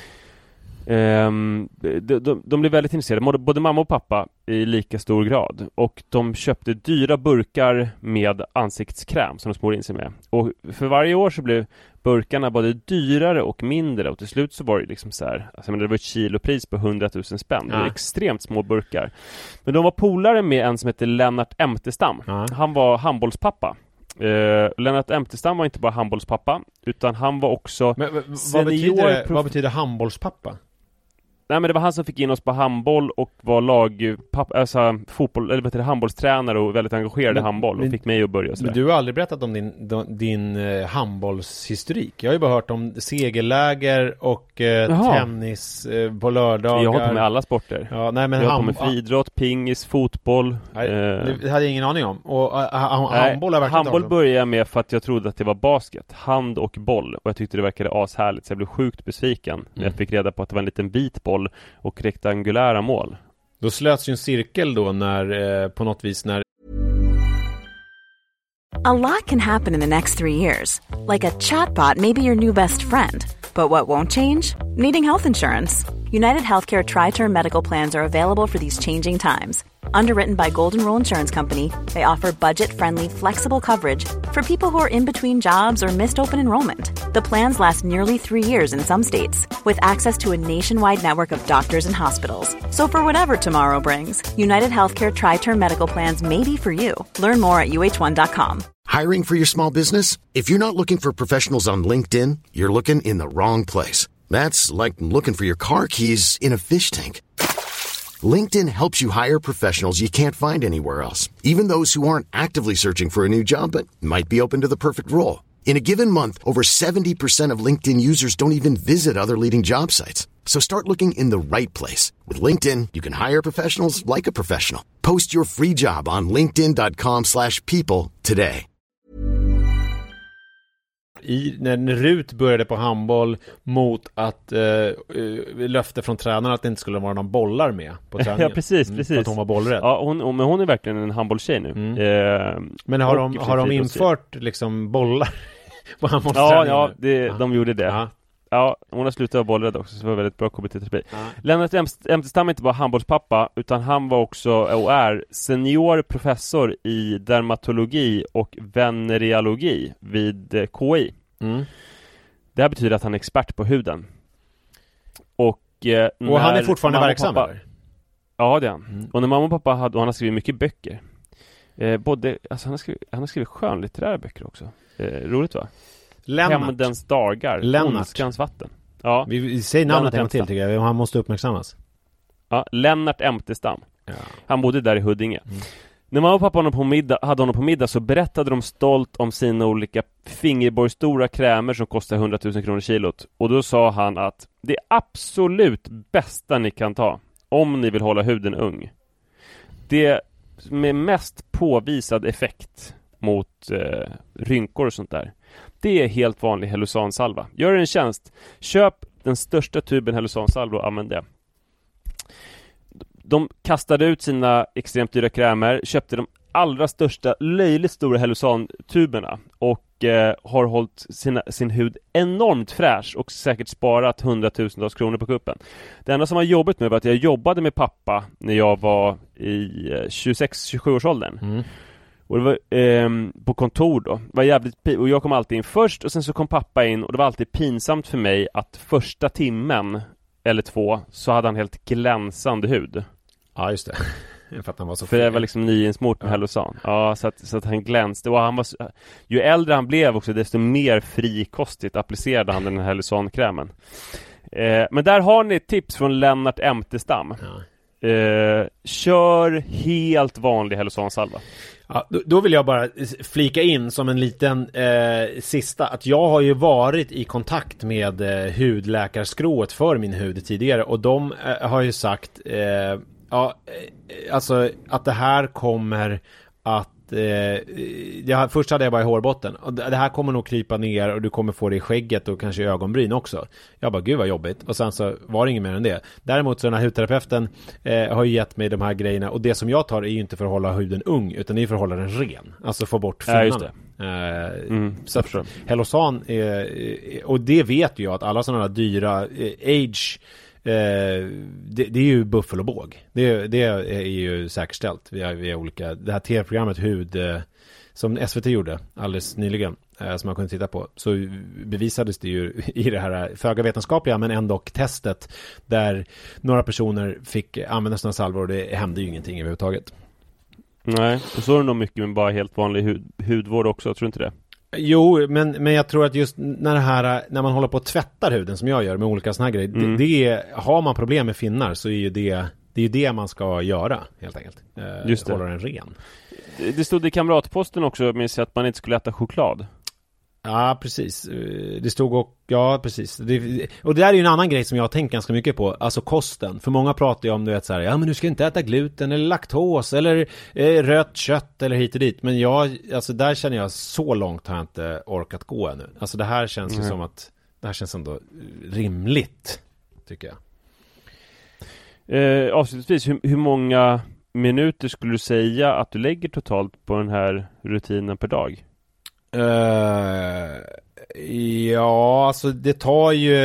De blev väldigt intresserade, både mamma och pappa i lika stor grad, och de köpte dyra burkar med ansiktskräm som de smorde in sig med, och för varje år så blev burkarna både dyrare och mindre, och till slut så var det liksom så här, alltså, det var ett kilopris på 100 000 spänn. Det var extremt små burkar. Men de var polare med en som heter Lennart Emtestam. Han var handbollspappa. Lennart Emtestam var inte bara handbollspappa, utan han var också vad betyder handbollspappa? Nej, men det var han som fick in oss på handboll och var alltså fotboll, eller betyder handbollstränare och väldigt engagerad i handboll, och fick mig att börja sådär. Men du har aldrig berättat om din handbollshistorik. Jag har ju bara hört om segelläger och tennis på lördagar. Jag har på med alla sporter. Ja, nej, men jag har på med friidrott, pingis, fotboll. Det hade jag ingen aning om. Och handboll har verkligen handboll började jag med för att jag trodde att det var basket, hand och boll, och jag tyckte det verkade ashärligt, så jag blev sjukt besviken när jag fick reda på att det var en liten bit boll och rektangulära mål. Då slöts ju en cirkel då när på något vis när... A lot can happen in the next 3 years. Like a chatbot may be your new best friend. But what won't change? Needing health insurance. United Healthcare Tri-Term Medical Plans are available for these changing times. Underwritten by Golden Rule Insurance Company, they offer budget-friendly, flexible coverage for people who are in between jobs or missed open enrollment. The plans last nearly 3 years in some states, with access to a nationwide network of doctors and hospitals. So for whatever tomorrow brings, United Healthcare Tri-Term Medical Plans may be for you. Learn more at uh1.com. Hiring for your small business? If you're not looking for professionals on LinkedIn, you're looking in the wrong place. That's like looking for your car keys in a fish tank. LinkedIn helps you hire professionals you can't find anywhere else, even those who aren't actively searching for a new job but might be open to the perfect role. In a given month, over 70% of LinkedIn users don't even visit other leading job sites. So start looking in the right place. With LinkedIn, you can hire professionals like a professional. Post your free job on linkedin.com/people today. När Rut började på handboll mot att löfte från tränaren att det inte skulle vara någon bollar med på träningen. Ja, precis. Att hon var bollrädd. Ja, men hon är verkligen en handbollstjej nu. Men har de infört liksom bollar på handbollsträningen? Ja, de gjorde det. Aha. Ja, hon har slutat vara bollrädd också, så det var väldigt bra KBT-terapi. Lennart Emtestam är inte bara handbollspappa, utan han var också och är senior professor i dermatologi och venereologi vid KI. Det här betyder att han är expert på huden. Och han är fortfarande verksam? Ja, det är han. Och när mamma och pappa han har skrivit mycket böcker. Han har skrivit skönlitterära böcker också. Roligt, va? Hämndens dagar, Ondskans vatten. Ja. Vi säger namnet en till, tycker jag. Han måste uppmärksammas. Ja, Lennart Emtestam. Ja. Han bodde där i Huddinge. När mamma och pappa hade honom på middag så berättade de stolt om sina olika fingerborgstora krämer som kostar 100 000 kronor kilot. Och då sa han att det är absolut bästa ni kan ta om ni vill hålla huden ung. Det med mest påvisad effekt mot rynkor och sånt där, det är helt vanlig Hellosan-salva. Gör en tjänst. Köp den största tuben Hellosan-salva och använd det. De kastade ut sina extremt dyra krämer, köpte de allra största, löjligt stora Hellosan-tuberna och har hållit sin hud enormt fräsch och säkert sparat 100 000-tals kronor på kuppen. Det enda som var jobbigt med var att jag jobbade med pappa när jag var i 26-27-årsåldern. Och det var på kontor då. Det var jävligt och jag kom alltid in först och sen så kom pappa in och det var alltid pinsamt för mig att första timmen eller 2 så hade han helt glänsande hud. Ja, just det. För att han var så för det var liksom nyinsmort med Hellosan. Ja, så att han glänste. Och han var ju äldre han blev också, desto mer frikostigt applicerade han den här Hellosan-krämen. Men där har ni ett tips från Lennart Emtestam. Kör helt vanlig Hellosan-salva. Ja, då vill jag bara flika in som en liten sista att jag har ju varit i kontakt med hudläkarskrået för min hud tidigare och de har ju sagt alltså att det här kommer att först hade jag bara i hårbotten och det här kommer nog krypa ner och du kommer få det i skägget och kanske i ögonbryn också. Jag bara, gud vad jobbigt. Och sen så var det inget mer än det. Däremot så den här hudterapeuten har ju gett mig de här grejerna och det som jag tar är ju inte för att hålla huden ung utan det är för att hålla den ren. Alltså få bort finnarna. Så Hellosan och det vet jag att alla sådana här dyra age det är ju buffalobåg. Det är ju säkerställt via olika, det här tv-programmet Hud som SVT gjorde alldeles nyligen som man kunde titta på, så bevisades det ju i det här föga vetenskapliga men ändå testet där några personer fick använda sådana salvor och det hände ju ingenting överhuvudtaget. Nej, och så är det nog mycket med bara helt vanlig hudvård också, tror du inte det? Jo, men jag tror att just när man håller på att tvättar huden som jag gör med olika såna här grejer, det har man problem med finnar så är ju det är ju det man ska göra helt enkelt. Just det. Hålla den ren. Det stod i Kamratposten också med att man inte skulle äta choklad. Ja, precis. Det stod och ja, precis. Och det där är ju en annan grej som jag har tänkt ganska mycket på, alltså kosten. För många pratar ju om, du vet så här, ja men du ska inte äta gluten eller laktos eller rött kött eller hit och dit. Men alltså där känner jag så långt har jag inte orkat gå ännu. Alltså det här känns ju som att det här känns ändå rimligt, tycker jag. Avslutningsvis, hur många minuter skulle du säga att du lägger totalt på den här rutinen per dag? Ja, alltså det tar ju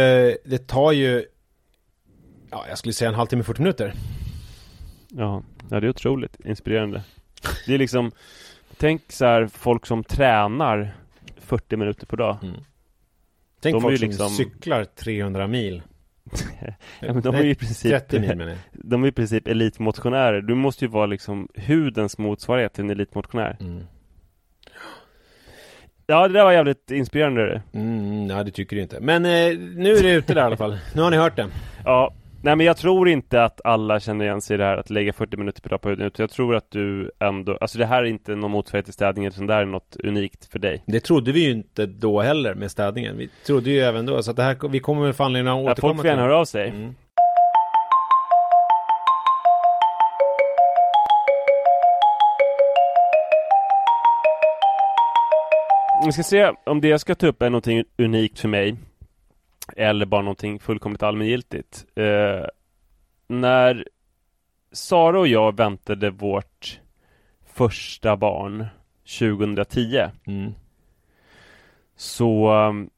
ja, jag skulle säga en halvtimme 40 minuter. Ja, det är otroligt inspirerande. Det är liksom, tänk så här, folk som tränar 40 minuter per dag. Tänk de folk som liksom cyklar 300 mil. Ja, men de är ju i princip 30 mil, menar jag. De är i princip elitmotionärer. Du måste ju vara liksom hudens motsvarighet till en elitmotionär. Ja, det där var jävligt inspirerande. Ja, det tycker du inte. Men nu är det ute där i alla fall. Nu har ni hört det. Ja, nej men jag tror inte att alla känner igen sig i det här att lägga 40 minuter per dag på huden. Jag tror att du ändå, alltså det här är inte någon motsvarighet till städningen, utan det här är något unikt för dig. Det trodde vi ju inte då heller med städningen. Vi trodde ju även då, så att det här, vi kommer med anledning att återkomma. Folk får gärna höra av sig. Vi ska se om det jag ska ta upp är någonting unikt för mig eller bara någonting fullkomligt allmängiltigt. När Sara och jag väntade vårt första barn 2010 så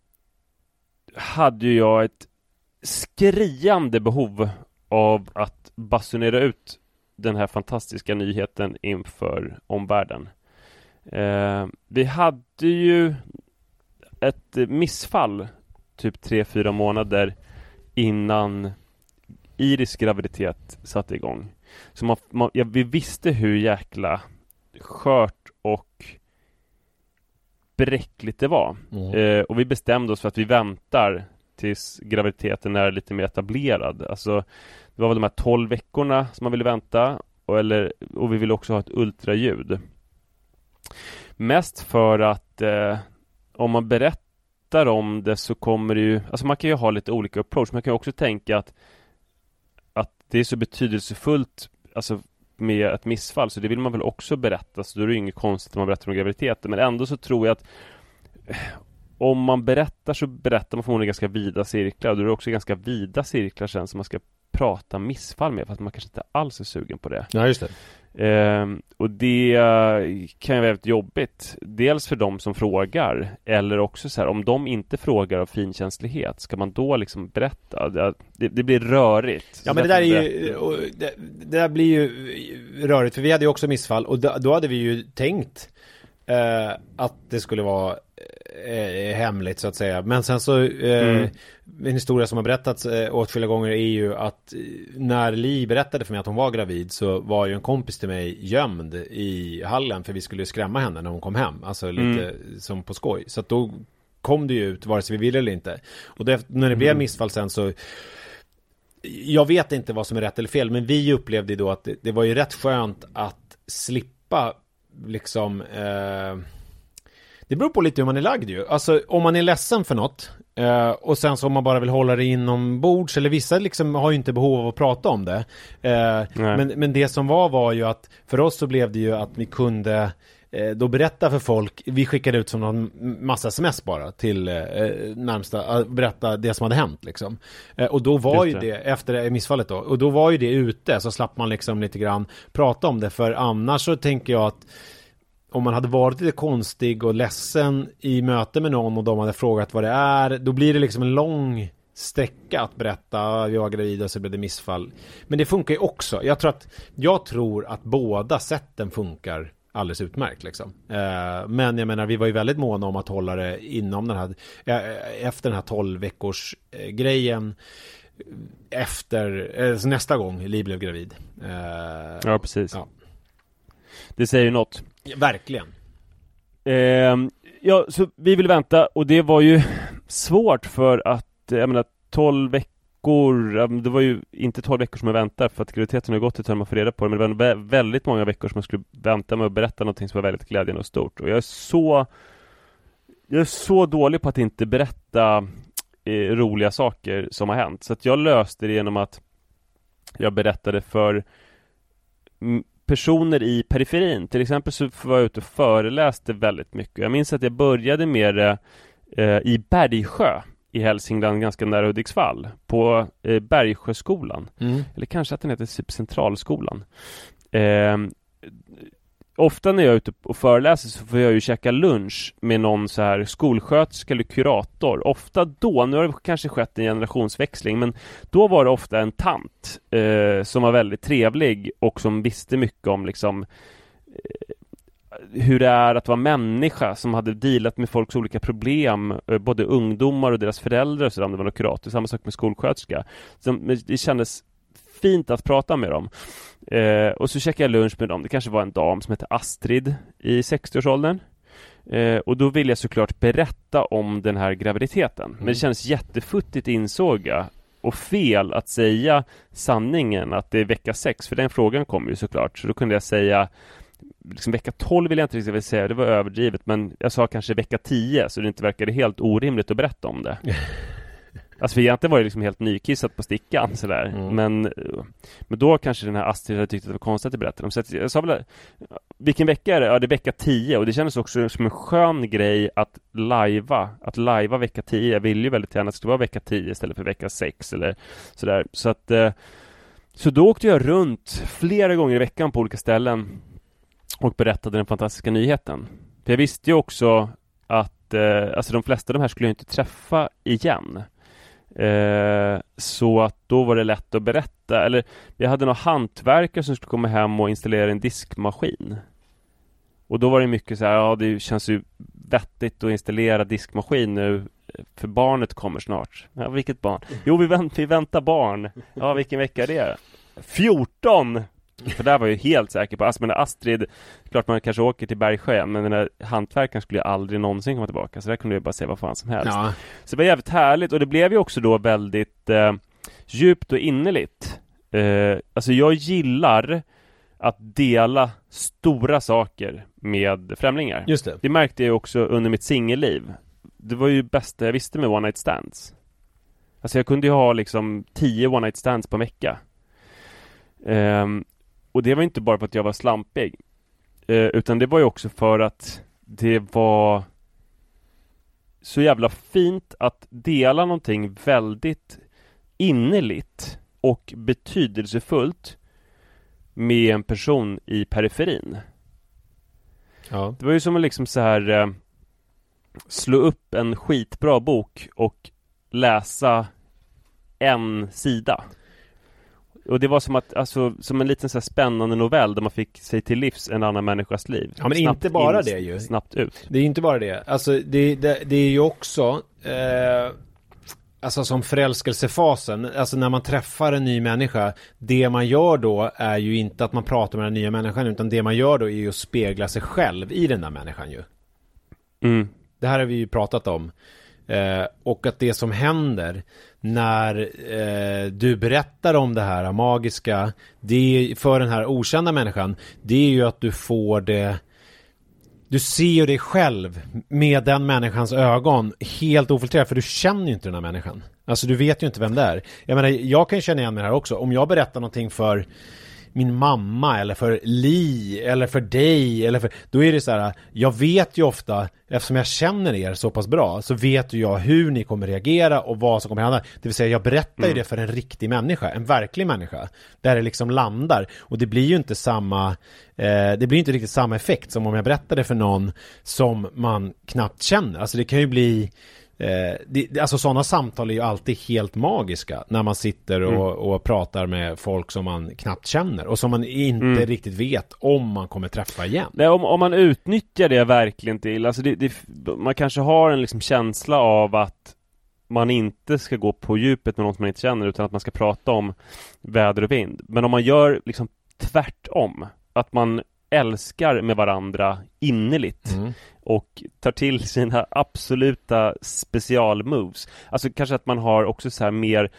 hade jag ett skriande behov av att basunera ut den här fantastiska nyheten inför omvärlden. Vi hade ju ett missfall typ 3-4 månader innan Iris graviditet satte igång. Så vi visste hur jäkla skört och bräckligt det var. Och vi bestämde oss för att vi väntar tills graviditeten är lite mer etablerad. Alltså, det var väl de här 12 veckorna som man ville vänta och vi ville också ha ett ultraljud. Mest för att om man berättar om det så kommer det ju, alltså man kan ju ha lite olika approach. Man kan ju också tänka att det är så betydelsefullt alltså med ett missfall, så det vill man väl också berätta, så då är det ju inget konstigt om man berättar om graviditeten. Men ändå så tror jag att om man berättar så berättar man förmodligen ganska vida cirklar, och då är det också ganska vida cirklar sen som man ska prata missfall med, för att man kanske inte alls är sugen på det. Ja, just det. Och det kan ju vara väldigt jobbigt. Dels för de som frågar, eller också så här, om de inte frågar av finkänslighet, ska man då liksom berätta? Det blir rörigt. Ja, men det där är ju det där blir ju rörigt, för vi hade ju också missfall, och då hade vi ju tänkt att det skulle vara hemligt så att säga. Men sen så en historia som har berättats åtskilliga gånger är ju att när Li berättade för mig att hon var gravid, så var ju en kompis till mig gömd i hallen, för vi skulle skrämma henne när hon kom hem. Alltså lite som på skoj. Så att då kom det ju ut vare sig vi ville eller inte. Och när det blev missfall sen så jag vet inte vad som är rätt eller fel, men vi upplevde då att det var ju rätt skönt att slippa liksom det beror på lite hur man är lagd ju. Alltså om man är ledsen för något och sen så om man bara vill hålla det inombords, eller vissa liksom har ju inte behov av att prata om det. Men det som var ju att för oss så blev det ju att vi kunde då berätta för folk, vi skickade ut som en massa sms bara till närmsta, berätta det som hade hänt liksom. Och då var ju det efter missfallet då, och då var ju det ute, så slapp man liksom lite grann prata om det, för annars så tänker jag att om man hade varit lite konstig och ledsen i möte med någon och de hade frågat vad det är, då blir det liksom en lång sträcka att berätta, jag var gravid och så blev det missfall. Men det funkar ju också. Jag tror att båda sätten funkar alldeles utmärkt liksom. Men jag menar, vi var ju väldigt måna om att hålla det inom den här efter den här 12 veckors grejen efter så nästa gång Li blev gravid. Ja, precis. Ja. Det säger ju något. Verkligen. Ja, så vi ville vänta, och det var ju svårt för att, jag menar, 12 veckor, det var ju inte 12 veckor som jag väntade, för att graviditeten har gått ett tag man får reda på det, men det var väldigt många veckor som man skulle vänta med att berätta någonting som var väldigt glädjande och stort. Och jag är så dålig på att inte berätta roliga saker som har hänt, så att jag löste det genom att jag berättade för personer i periferin. Till exempel så var jag ute och föreläste väldigt mycket. Jag minns att jag började med det i Bergsjö i Hälsingland, ganska nära Hudiksvall, på Bergsjöskolan. Eller kanske att den heter Centralskolan. Ofta när jag är ute och föreläser så får jag ju käka lunch med någon så här skolsköterska eller kurator. Ofta då, nu har det kanske skett en generationsväxling, men då var det ofta en tant som var väldigt trevlig och som visste mycket om liksom hur det är att vara människa, som hade dealat med folks olika problem, både ungdomar och deras föräldrar och så, om det var någon kurator. Samma sak med skolsköterska. Så det kändes fint att prata med dem. Och så checkade jag lunch med dem. Det kanske var en dam som hette Astrid i 60-årsåldern. Och då ville jag såklart berätta om den här graviditeten. Men det kändes jättefuttigt, insåg jag. Och fel att säga sanningen att det är vecka 6. För den frågan kom ju såklart. Så då kunde jag säga liksom vecka 12 vill jag inte riktigt säga. Det var överdrivet. Men jag sa kanske vecka 10. Så det inte verkade helt orimligt att berätta om det. Alltså för egentligen var det liksom helt nykissat på stickan sådär. Men då kanske den här Astrid hade tyckt att det var konstigt att berätta om. Så jag sa väl, vilken vecka är det? Ja, det är vecka 10. Och det kändes också som en skön grej att lajva vecka 10. Jag ville ju väldigt gärna att det skulle vara vecka 10 istället för vecka 6 eller sådär. Så då åkte jag runt flera gånger i veckan på olika ställen och berättade den fantastiska nyheten. För jag visste ju också att alltså de flesta av de här skulle jag inte träffa igen. Så att då var det lätt att berätta. Eller jag hade några hantverkare som skulle komma hem och installera en diskmaskin. Och då var det mycket så här, ja, det känns ju vettigt att installera diskmaskin nu, för barnet kommer snart. Ja, vilket barn? Jo, vi väntar barn. Ja, vilken vecka är det? 14! För där var jag helt säker på, alltså, men Astrid, klart man kanske åker till Bergsjö, men den här hantverkaren skulle ju aldrig någonsin komma tillbaka, så där kunde jag bara säga vad fan som helst. Ja. Så det var jävligt härligt, och det blev ju också då väldigt djupt och innerligt. Alltså jag gillar att dela stora saker med främlingar. Just det. Det märkte jag också under mitt singelliv. Det var ju bästa jag visste med one night stands. Alltså jag kunde ju ha liksom 10 one night stands på en vecka. Och det var inte bara för att jag var slampig, utan det var ju också för att det var så jävla fint att dela någonting väldigt innerligt och betydelsefullt med en person i periferin. Ja. Det var ju som att liksom så här slå upp en skitbra bok och läsa en sida. Och det var som att, alltså, som en liten så här spännande novell där man fick sig till livs en annan människas liv. Ja, men snabbt inte bara det ju. Snabbt ut. Det är inte bara det. Alltså det är ju också alltså som förälskelsefasen, alltså när man träffar en ny människa, det man gör då är ju inte att man pratar med den nya människan, utan det man gör då är ju att spegla sig själv i den där människan ju. Det här har vi ju pratat om. Och att det som händer när du berättar om det här magiska, det för den här okända människan, det är ju att du får det, du ser ju dig själv med den människans ögon helt ofiltrerat, för du känner ju inte den här människan. Alltså du vet ju inte vem det är. Jag menar, jag kan känna igen mig här också. Om jag berättar någonting för min mamma eller för Li eller för dig eller för, då är det så här, jag vet ju ofta, eftersom jag känner er så pass bra, så vet ju jag hur ni kommer reagera och vad som kommer hända. Det vill säga, jag berättar ju det för en riktig människa, en verklig människa, där det liksom landar, och det blir ju inte samma det blir inte riktigt samma effekt som om jag berättar det för någon som man knappt känner. Alltså det kan ju bli alltså sådana samtal är ju alltid helt magiska när man sitter och pratar med folk som man knappt känner och som man inte riktigt vet om man kommer träffa igen. Nej, om man utnyttjar det verkligen till, alltså man kanske har en liksom känsla av att man inte ska gå på djupet med någon som man inte känner, utan att man ska prata om väder och vind. Men om man gör liksom tvärtom, att man älskar med varandra innerligt och tar till sina absoluta specialmoves. Alltså kanske att man har också så här mer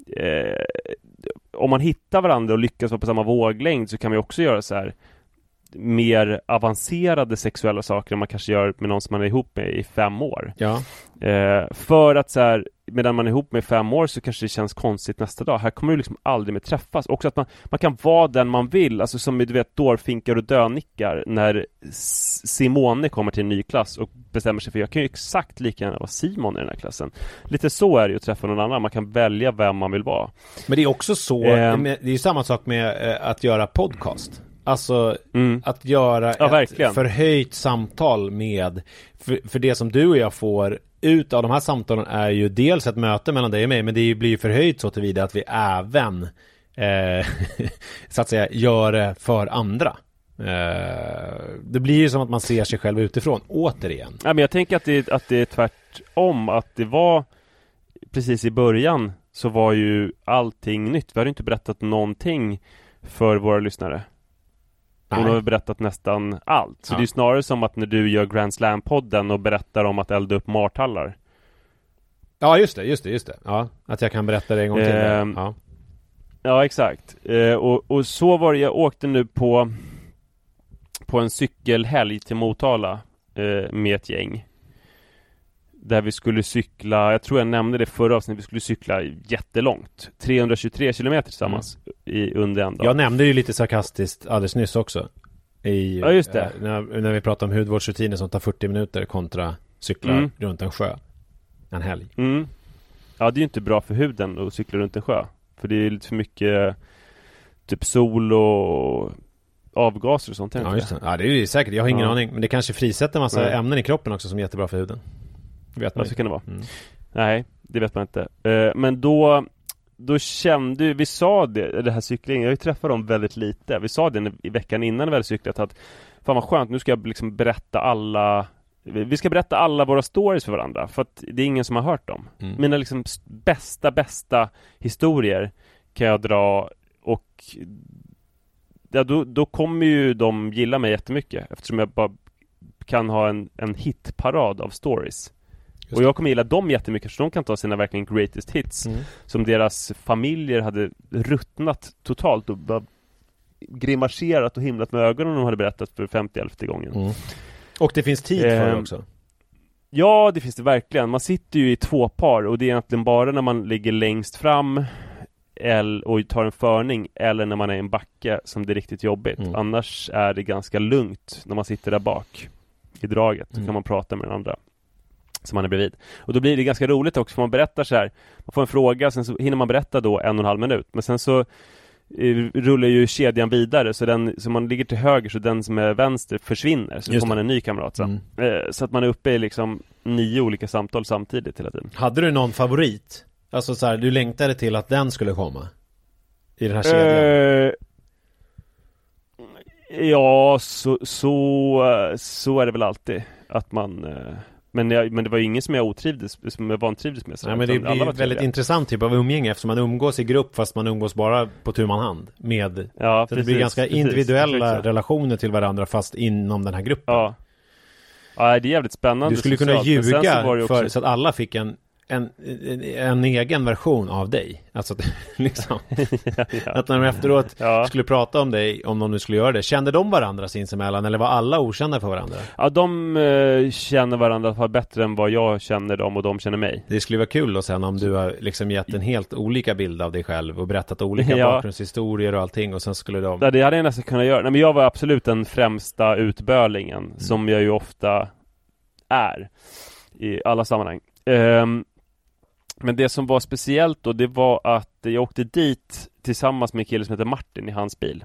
om man hittar varandra och lyckas vara på samma våglängd, så kan man också göra så här mer avancerade sexuella saker än man kanske gör med någon som man är ihop med i 5 år. Ja. För att så här, medan man är ihop med 5 år så kanske det känns konstigt nästa dag. Här kommer du liksom aldrig mer träffas. Också att man kan vara den man vill. Alltså som du vet, dårfinkar och dönickar när Simone kommer till en ny klass och bestämmer sig för, jag kan ju exakt lika gärna vara Simon i den här klassen. Lite så är det ju att träffa någon annan. Man kan välja vem man vill vara. Men det är också så, det är ju samma sak med att göra podcast. Alltså att göra ett förhöjt samtal med, för det som du och jag får ut av de här samtalen är ju dels ett möte mellan dig och mig, men det blir ju förhöjt så tillvida att vi även så att säga gör det för andra. Det blir ju som att man ser sig själv utifrån återigen. Ja, men jag tänker att det är tvärtom, att det var precis i början så var ju allting nytt. Vi har ju inte berättat någonting för våra lyssnare. Och nu har vi berättat nästan allt. Så det är snarare som att när du gör Grand Slam-podden och berättar om att elda upp martallar. Ja, just det. Ja, att jag kan berätta det en gång till. Ja, exakt. Och så var det, jag åkte nu på en cykelhelg till Motala med ett gäng. Där vi skulle cykla, jag tror jag nämnde det förra avsnittet, vi skulle cykla jättelångt. 323 kilometer tillsammans under en dag. Jag nämnde ju lite sarkastiskt alldeles nyss också. Ja, just det. När vi pratar om hudvårdsrutiner som tar 40 minuter kontra cyklar runt en sjö. En helg. Ja, det är ju inte bra för huden att cykla runt en sjö. För det är lite för mycket typ sol och avgaser och sånt. Ja, just det. Ja, det är ju säkert. Jag har ingen aning. Men det kanske frisätter en massa ämnen i kroppen också som är jättebra för huden. Vet man så kan det vara. Nej, det vet man inte. Men då kände vi, sa det här cyklingen, jag har ju träffat dem väldigt lite. Vi sa det i veckan innan vi hade cyklat att fan vad skönt, nu ska jag liksom vi ska berätta alla våra stories för varandra, för att det är ingen som har hört dem. Mina liksom bästa historier kan jag dra, och ja, då kommer ju de gilla mig jättemycket, eftersom jag bara kan ha en hitparad av stories. Och jag kommer gilla dem jättemycket, så de kan ta sina verkligen greatest hits som deras familjer hade ruttnat totalt och bara grimaserat och himlat med ögonen de hade berättat för 50-11 gången. Och det finns tid för det också. Ja, det finns det verkligen. Man sitter ju i 2 par, och det är egentligen bara när man ligger längst fram och tar en förning, eller när man är i en backe, som det är riktigt jobbigt. Annars är det ganska lugnt när man sitter där bak i draget. Så kan man prata med den andra som man är bredvid. Och då blir det ganska roligt också, för man berättar så här, man får en fråga, sen så hinner man berätta då 1,5 minut, men sen så rullar ju kedjan vidare, så den som man ligger till höger, så den som är vänster försvinner, så får man en ny kamrat sen. Så att man är uppe i liksom 9 olika samtal samtidigt hela tiden. Hade du någon favorit? Alltså så här, du längtade till att den skulle komma i den här kedjan? Ja, så är det väl alltid att man men det var ju ingen som jag vantrivdes med. Nej, men det blir ett väldigt intressant typ av umgänge, eftersom man umgås i grupp fast man umgås bara på tu man hand med. Ja, så precis, det blir ganska individuella relationer till varandra fast inom den här gruppen. Ja. Ja, det är jävligt spännande. Du skulle kunna ljuga för så att alla fick en egen version av dig. Alltså liksom att när de efteråt skulle prata om dig, om de nu skulle göra det, kände de varandra sinsemellan eller var alla okända för varandra? Ja, de känner varandra för bättre än vad jag känner dem och de känner mig. Det skulle vara kul och sen om du har liksom gett en helt olika bild av dig själv och berättat olika bakgrundshistorier och allting och sen skulle de... Ja, det hade jag nästan kunnat göra. Nej, men jag var absolut den främsta utbölingen som jag ju ofta är i alla sammanhang. Men det som var speciellt då, det var att jag åkte dit tillsammans med en kille som heter Martin i hans bil.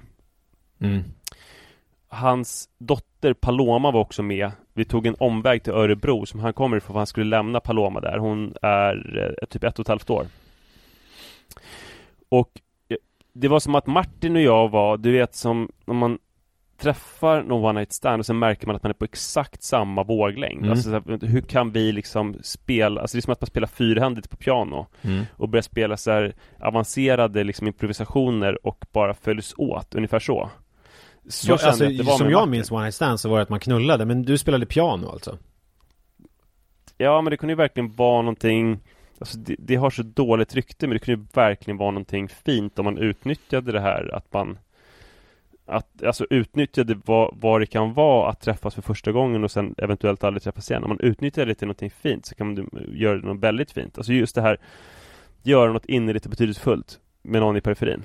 Hans dotter Paloma var också med. Vi tog en omväg till Örebro som han kommer ifrån för han skulle lämna Paloma där. Hon är typ 1,5 år. Och det var som att Martin och jag var, du vet, som om man träffar någon one night stand och sen märker man att man är på exakt samma våglängd. Alltså, hur kan vi liksom spela, alltså det är som att man spelar fyrhändigt på piano och börjar spela så här avancerade liksom improvisationer och bara följs åt, ungefär så. Så ja, alltså, det var som jag minns one night stand så var det att man knullade, men du spelade piano alltså? Ja, men det kunde ju verkligen vara någonting, alltså det har så dåligt rykte, men det kunde ju verkligen vara någonting fint om man utnyttjade det här, att man alltså utnyttjade vad det kan vara att träffas för första gången och sen eventuellt aldrig träffas igen. Om man utnyttjar det till någonting fint så kan man göra det något väldigt fint. Alltså just det här, göra något innerligt och betydelsefullt med någon i periferin.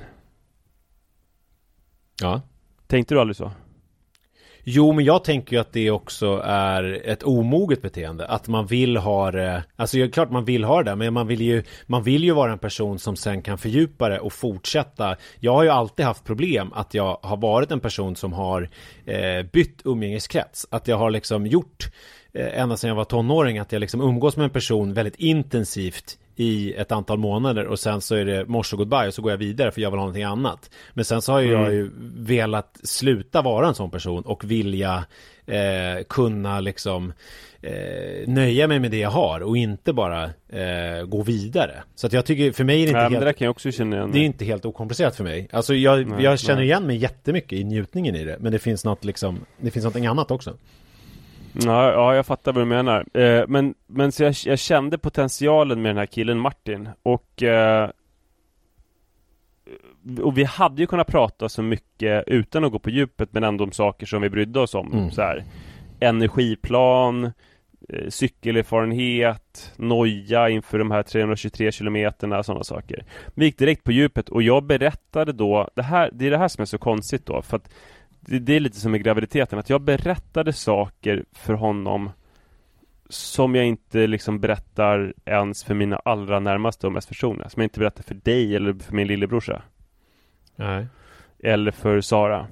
Ja. Tänkte du aldrig så? Jo, men jag tänker ju att det också är ett omoget beteende. Att man vill ha det. Alltså det är klart man vill ha det, men man vill ju vara en person som sen kan fördjupa det och fortsätta. Jag har ju alltid haft problem att jag har varit en person som har bytt umgängeskrets. Att jag har liksom gjort ända sedan jag var tonåring att jag liksom umgås med en person väldigt intensivt i ett antal månader och sen så är det morse och goodbye och så går jag vidare för jag vill ha någonting annat. Men sen så har jag ju velat sluta vara en sån person och vilja kunna liksom nöja mig med det jag har och inte bara gå vidare. Så att jag tycker, för mig är det inte helt, det kan jag också känna igen. Det är inte helt okomplicerat för mig. Alltså jag känner igen mig jättemycket i njutningen i det, men det finns något liksom, det finns något annat också. Ja, jag fattar vad du menar. Men så jag kände potentialen med den här killen Martin. Och vi hade ju kunnat prata så mycket utan att gå på djupet, men ändå om saker som vi brydde oss om. Så här, energiplan, cykelerfarenhet, noja inför de här 323 kilometerna, sådana saker. Vi gick direkt på djupet och jag berättade då, det är det här som är så konstigt då, för att det är lite som med graviditeten, att jag berättade saker för honom som jag inte liksom berättar ens för mina allra närmaste och mest personer. Som jag inte berättar för dig eller för min lillebrorsa. Nej. Eller för Sara.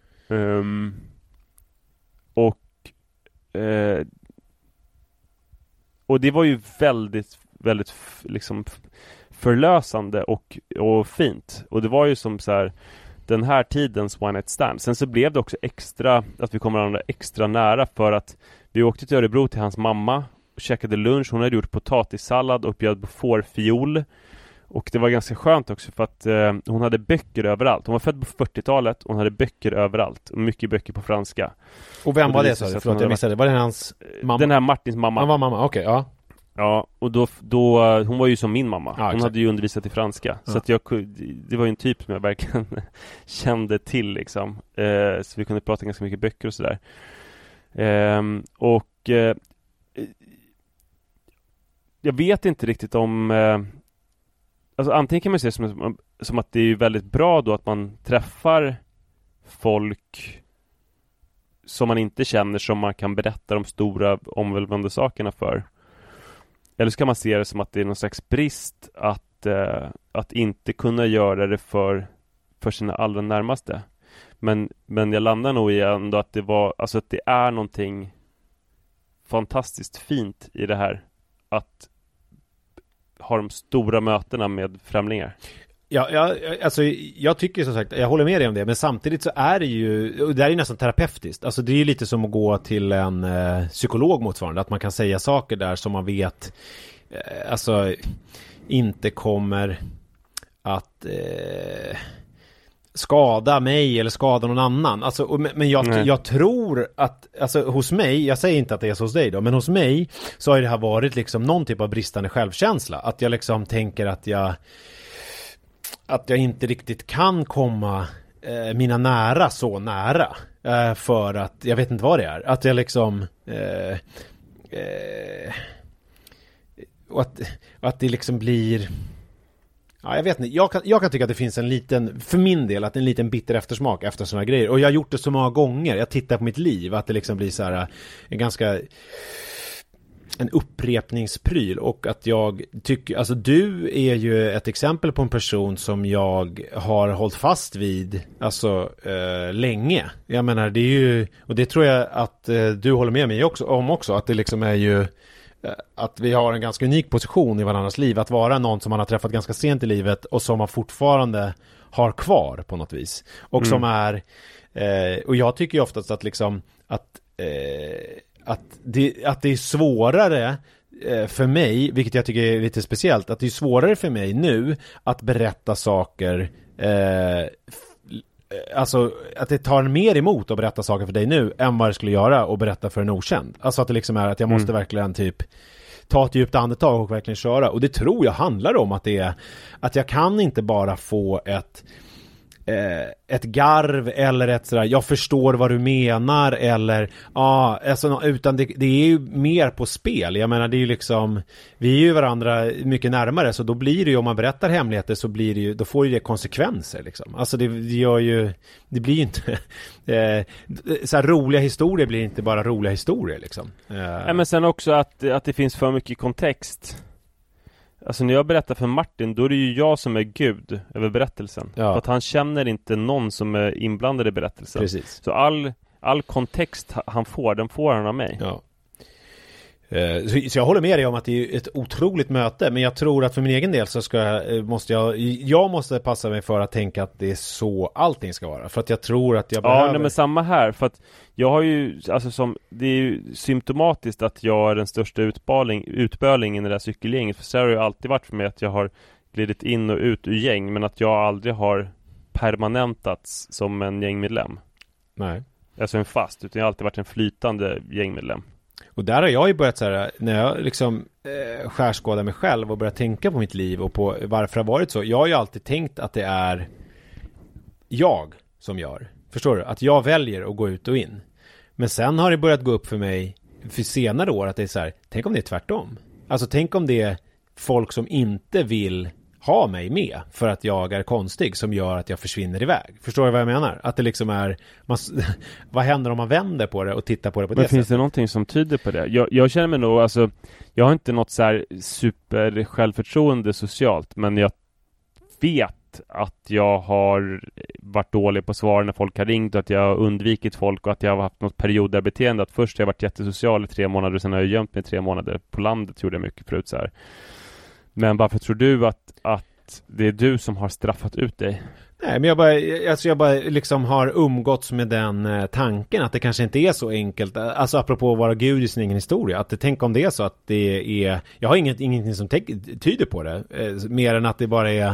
Och det var ju väldigt, väldigt liksom förlösande och fint. Och det var ju som så här, den här tidens one night stand. Sen så blev det också extra, att vi kom varandra extra nära, för att vi åkte till Örebro till hans mamma och käkade lunch. Hon hade gjort potatissallad och bjöd på fårfiol. Och det var ganska skönt också för att hon hade böcker överallt. Hon var född på 40-talet och hon hade böcker överallt. Och mycket böcker på franska. Och vem var det, sa du? Förlåt, jag missade. Var det hans mamma? Den här Martins mamma. Han var mamma, okej, ja. Ja, och då hon var ju som min mamma. Hon hade ju undervisat i franska. Så att det var ju en typ som jag verkligen kände till liksom. Så vi kunde prata ganska mycket böcker och sådär. Jag vet inte riktigt om alltså antingen kan man se som att det är väldigt bra då att man träffar folk som man inte känner, som man kan berätta de stora omvälvande sakerna för. Eller så kan man se det som att det är någon slags brist att inte kunna göra det för sina allra närmaste. Men jag landar nog i ändå att att det är någonting fantastiskt fint i det här, att ha de stora mötena med främlingar. Ja, alltså jag tycker som sagt, jag håller med dig om det, men samtidigt så är det ju, det är ju nästan terapeutiskt. Alltså det är ju lite som att gå till en psykolog motsvarande, att man kan säga saker där som man vet alltså inte kommer att skada mig eller skada någon annan. Alltså, men jag tror att, alltså hos mig, jag säger inte att det är så hos dig då, men hos mig så har det här varit liksom någon typ av bristande självkänsla. Att jag liksom tänker att jag inte riktigt kan komma mina nära så nära. För att, jag vet inte vad det är. Att jag liksom och att det liksom blir... Ja, jag vet inte. Jag kan tycka att det finns en liten, för min del, att en liten bitter eftersmak efter såna grejer. Och jag har gjort det så många gånger. Jag tittar på mitt liv, att det liksom blir så här en upprepningspryl. Och att jag tycker, alltså du är ju ett exempel på en person som jag har hållit fast vid, alltså länge. Jag menar, det är ju, och det tror jag att du håller med mig också, att det liksom är ju att vi har en ganska unik position i varandras liv, att vara någon som man har träffat ganska sent i livet och som man fortfarande har kvar på något vis, och som är och jag tycker ju oftast att liksom att det är svårare för mig, vilket jag tycker är lite speciellt, att det är svårare för mig nu att berätta saker, alltså att det tar mer emot att berätta saker för dig nu än vad det skulle göra att berätta för en okänd. Alltså att det liksom är att jag måste verkligen typ ta ett djupt andetag och verkligen köra. Och det tror jag handlar om att det är att jag kan inte bara få ett garv eller ett sådär, jag förstår vad du menar, eller alltså, utan det är ju mer på spel. Jag menar, det är ju liksom, vi är ju varandra mycket närmare, så då blir det ju, om man berättar hemligheter så blir det ju, då får ju det konsekvenser liksom. Alltså det gör ju, det blir ju inte så här, roliga historier blir inte bara roliga historier liksom. Ja, men sen också att det finns för mycket kontext. Alltså när jag berättar för Martin, då är det ju jag som är Gud över berättelsen. Ja. För att han känner inte någon som är inblandad i berättelsen. Precis. Så all kontext han får, den får han av mig. Ja. Så jag håller med dig om att det är ett otroligt möte, men jag tror att för min egen del så måste jag måste passa mig för att tänka att det är så allting ska vara, för att jag tror att jag behöver... Ja, men samma här, för att jag har ju, alltså det är ju symptomatiskt att jag är den största utbölingen i det där cykelgänget, för så har det ju alltid varit för mig, att jag har glidit in och ut ur gäng, men att jag aldrig har permanentats som en gängmedlem. Nej. Alltså en fast, utan jag har alltid varit en flytande gängmedlem. Och där har jag ju börjat så här, när jag liksom skärskådar mig själv och börjar tänka på mitt liv och på varför det har varit så. Jag har ju alltid tänkt att det är jag som gör. Förstår du? Att jag väljer att gå ut och in. Men sen har det börjat gå upp för mig för senare år att det är så här, tänk om det är tvärtom. Alltså tänk om det är folk som inte vill ha mig med för att jag är konstig som gör att jag försvinner iväg. Förstår du vad jag menar? Att det liksom är... vad händer om man vänder på det och tittar på det på det sättet? Men finns det någonting som tyder på det? Jag känner mig nog... Alltså, jag har inte något så här super självförtroende socialt, men jag vet att jag har varit dålig på svar när folk har ringt, och att jag har undvikit folk, och att jag har haft något periodbeteende. Att först har jag varit jättesocial i 3 månader och sen har jag gömt mig i 3 månader. På landet gjorde jag mycket förut så här. Men varför tror du att det är du som har straffat ut dig? Nej, men jag bara liksom har umgåtts med den tanken att det kanske inte är så enkelt. Alltså apropå att vara Gud i sin egen historia. Att tänk om det är så att det är... Jag har ingenting som tyder på det. Mer än att det bara är...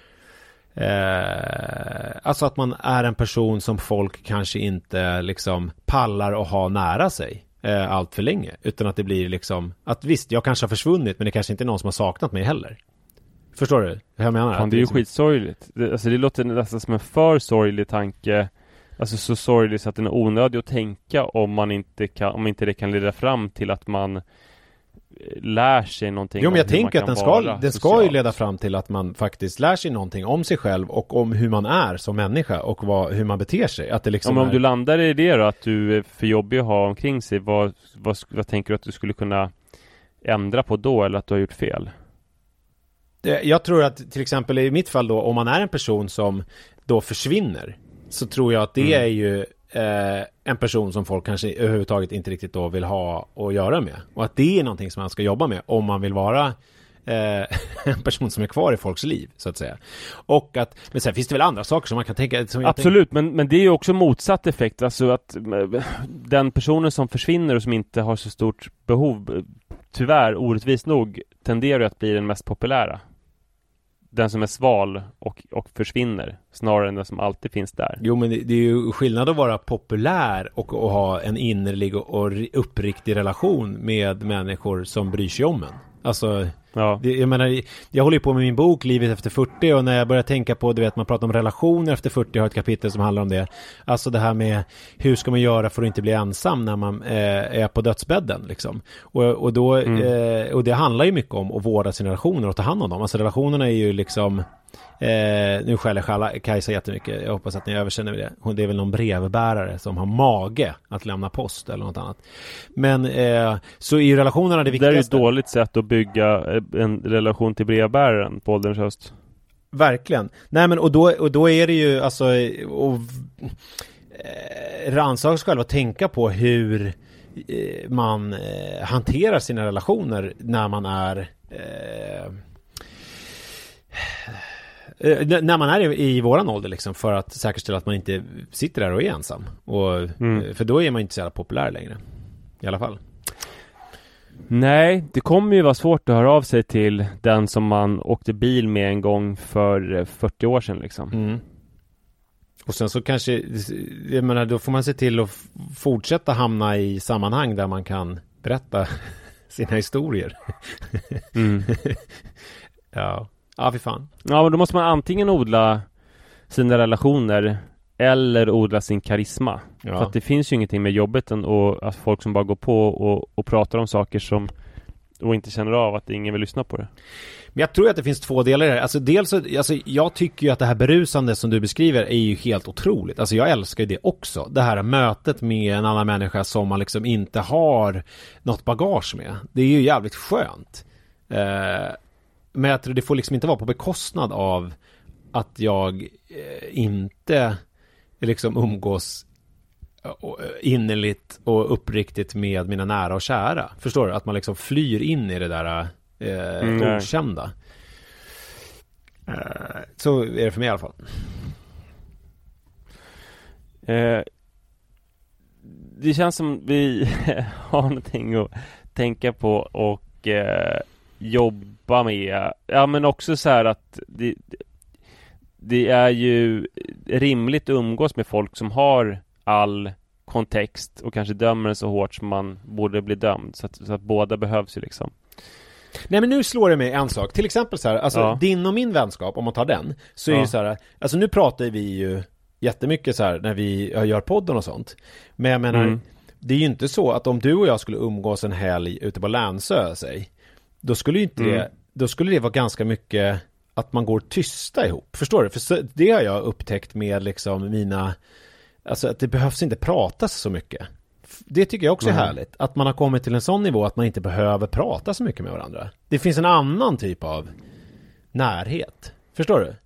alltså att man är en person som folk kanske inte liksom pallar att ha nära sig allt för länge, utan att det blir liksom att visst, jag kanske har försvunnit, men det kanske inte är någon som har saknat mig heller. Förstår du hur jag menar? Det är ju skitsorgligt. Det låter nästan som en för sorglig tanke, alltså så sorglig så att den är onödig att tänka om inte det kan leda fram till att man lär sig någonting. Jo, men jag tänker att den ska ju leda fram till att man faktiskt lär sig någonting om sig själv och om hur man är som människa och hur man beter sig. Att det liksom om du landar i det då, att du är för jobbig att ha omkring sig, vad tänker du att du skulle kunna ändra på då, eller att du har gjort fel? Jag tror att till exempel i mitt fall då, om man är en person som då försvinner, så tror jag att det är ju en person som folk kanske överhuvudtaget inte riktigt då vill ha att göra med. Och att det är någonting som man ska jobba med om man vill vara en person som är kvar i folks liv, så att säga. Och att, men sen finns det väl andra saker som man kan tänka... Absolut, men det är ju också motsatt effekt. Alltså att den personen som försvinner och som inte har så stort behov, tyvärr orättvist nog, tenderar att bli den mest populära. den som är sval och försvinner snarare än den som alltid finns där. Jo, men det är ju skillnad att vara populär och ha en innerlig och uppriktig relation med människor som bryr sig om en. Alltså, ja. Jag menar, jag håller ju på med min bok Livet efter 40, och när jag börjar tänka på, du vet, man pratar om relationer efter 40, har ett kapitel som handlar om det. Alltså det här med hur ska man göra för att inte bli ensam när man är på dödsbädden liksom. Och det handlar ju mycket om att vårda sina relationer och ta hand om dem. Alltså relationerna är ju liksom nu skäller Kajsa jättemycket. Jag hoppas att ni överkänner det. Det är väl någon brevbärare som har mage att lämna post eller något annat. Men så i relationerna det viktigaste. Det är ju ett dåligt sätt att bygga en relation till brevbäraren på ålderns höst. Verkligen. Nej, men och då är det ju alltså rannsaka sig själv och tänka på hur man hanterar sina relationer när man är i våran ålder liksom, för att säkerställa att man inte sitter där och är ensam. För då är man inte så jävla populär längre. I alla fall. Nej, det kommer ju vara svårt att höra av sig till den som man åkte bil med en gång för 40 år sedan liksom. Mm. Och sen så kanske, jag menar, då får man se till att fortsätta hamna i sammanhang där man kan berätta sina historier. Mm. Ja, fy fan. Ja, men då måste man antingen odla sina relationer eller odla sin karisma. Ja. För att det finns ju ingenting med jobbet än att folk som bara går på och pratar om saker som och inte känner av att ingen vill lyssna på det. Men jag tror att det finns två delar här. Alltså dels jag tycker ju att det här berusande som du beskriver är ju helt otroligt. Alltså jag älskar ju det också. Det här mötet med en annan människa som man liksom inte har något bagage med. Det är ju jävligt skönt. Men jag tror det får liksom inte vara på bekostnad av att jag inte liksom umgås innerligt och uppriktigt med mina nära och kära. Förstår du? Att man liksom flyr in i det där okända. Så är det för mig i alla fall. Det känns som vi har någonting att tänka på och jobba med. Ja, men också så här att det är ju rimligt att umgås med folk som har all kontext och kanske dömer en så hårt som man borde bli dömd. Så att båda behövs ju liksom. Nej, men nu slår det mig en sak. Till exempel så här, alltså din och min vänskap, om man tar den, så är ju så här, alltså nu pratar vi ju jättemycket så här när vi gör podden och sånt. Men jag menar, det är ju inte så att om du och jag skulle umgås en helg ute på Länsö, säg, då skulle ju inte då skulle det vara ganska mycket att man går tysta ihop. Förstår du? För det har jag upptäckt med liksom mina, alltså att det behövs inte pratas så mycket. Det tycker jag också är härligt. Att man har kommit till en sån nivå att man inte behöver prata så mycket med varandra. Det finns en annan typ av närhet. Förstår du?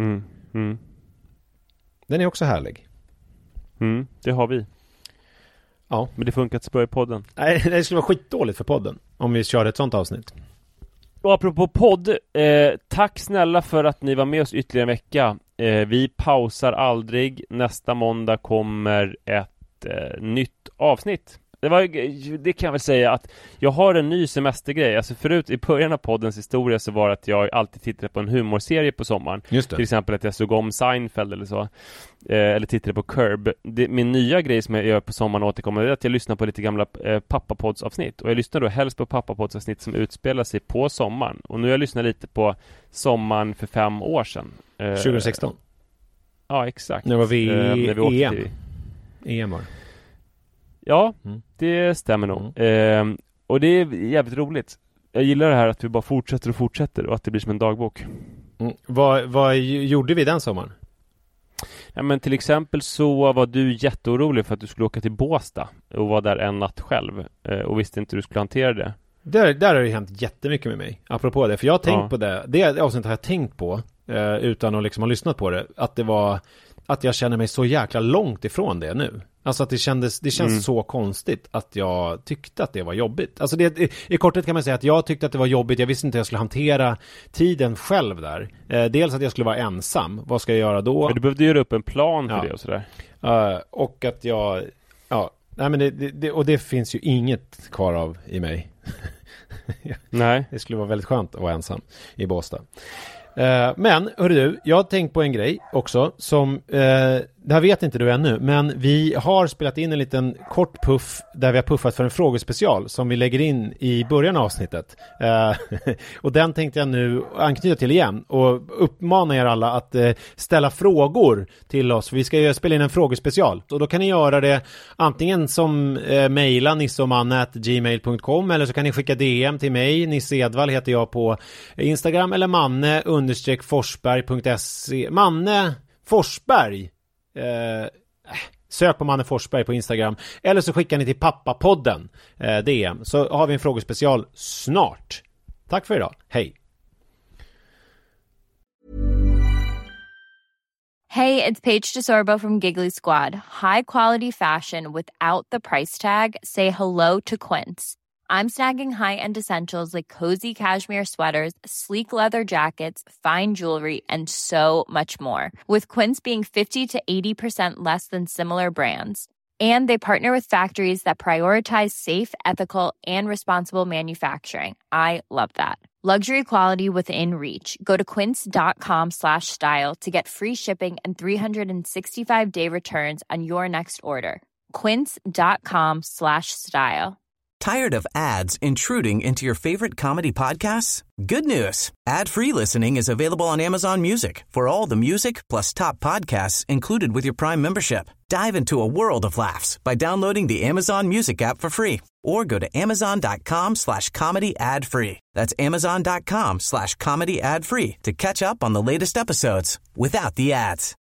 Den är också härlig. Det har vi. Ja. Men det funkar inte så bra i podden. Nej, det skulle vara skitdåligt för podden om vi kör ett sånt avsnitt. Och apropå podd, tack snälla för att ni var med oss ytterligare en vecka. Vi pausar aldrig. Nästa måndag kommer ett nytt avsnitt. Det kan jag väl säga att jag har en ny semestergrej. Alltså förut i början av poddens historia så var det att jag alltid tittade på en humorserie på sommaren. Just det. Till exempel att jag såg om Seinfeld eller så. Eller tittade på Curb. Min nya grej som jag gör på sommaren återkommer är att jag lyssnar på lite gamla pappapodsavsnitt. Och jag lyssnar då helst på pappapodsavsnitt som utspelar sig på sommaren. Och nu har jag lyssnat lite på sommaren för 5 år sedan. 2016? Ja, exakt. När vi åkte till EM var. Ja, det stämmer nog. Och det är jävligt roligt. Jag gillar det här att vi bara fortsätter och att det blir som en dagbok. Vad gjorde vi den sommaren? Ja, men till exempel så var du jätteorolig för att du skulle åka till Båstad och vara där en natt själv och visste inte hur du skulle hantera det. Där har det hänt jättemycket med mig. Apropå det, för jag har tänkt på det. Det avsnittet har jag tänkt på utan att liksom ha lyssnat på det. Att det var att jag känner mig så jäkla långt ifrån det nu. Alltså att det känns så konstigt att jag tyckte att det var jobbigt. Alltså i korthet kan man säga att jag tyckte att det var jobbigt. Jag visste inte hur jag skulle hantera tiden själv där. Dels att jag skulle vara ensam. Vad ska jag göra då? Du behövde göra upp en plan för det och sådär. Och att jag... Ja, nej men och det finns ju inget kvar av i mig. Nej. Det skulle vara väldigt skönt att vara ensam i Båstad. Men, hörru du, jag har tänkt på en grej också som, det här vet inte du ännu, men vi har spelat in en liten kort puff där vi har puffat för en frågespecial som vi lägger in i början av avsnittet. Och den tänkte jag nu anknyta till igen och uppmana er alla att ställa frågor till oss. Vi ska spela in en frågespecial och då kan ni göra det antingen som mejla nisseomanne@gmail.com, eller så kan ni skicka DM till mig. Nisse Edvall heter jag på Instagram, eller manne_forsberg.se. Manne Forsberg. Sök på Manne Forsberg på Instagram, eller så skickar ni till Pappapodden DM, så har vi en frågespecial snart. Tack för idag, hej. Hey, it's Paige DeSorbo from Giggly Squad. High quality fashion without the price tag. Say hello to Quince. I'm snagging high-end essentials like cozy cashmere sweaters, sleek leather jackets, fine jewelry, and so much more. With Quince being 50 to 80% less than similar brands. And they partner with factories that prioritize safe, ethical, and responsible manufacturing. I love that. Luxury quality within reach. Go to quince.com/style to get free shipping and 365-day returns on your next order. Quince.com/style. Tired of ads intruding into your favorite comedy podcasts? Good news. Ad-free listening is available on Amazon Music for all the music plus top podcasts included with your Prime membership. Dive into a world of laughs by downloading the Amazon Music app for free or go to amazon.com/comedy ad-free. That's amazon.com/comedy ad-free to catch up on the latest episodes without the ads.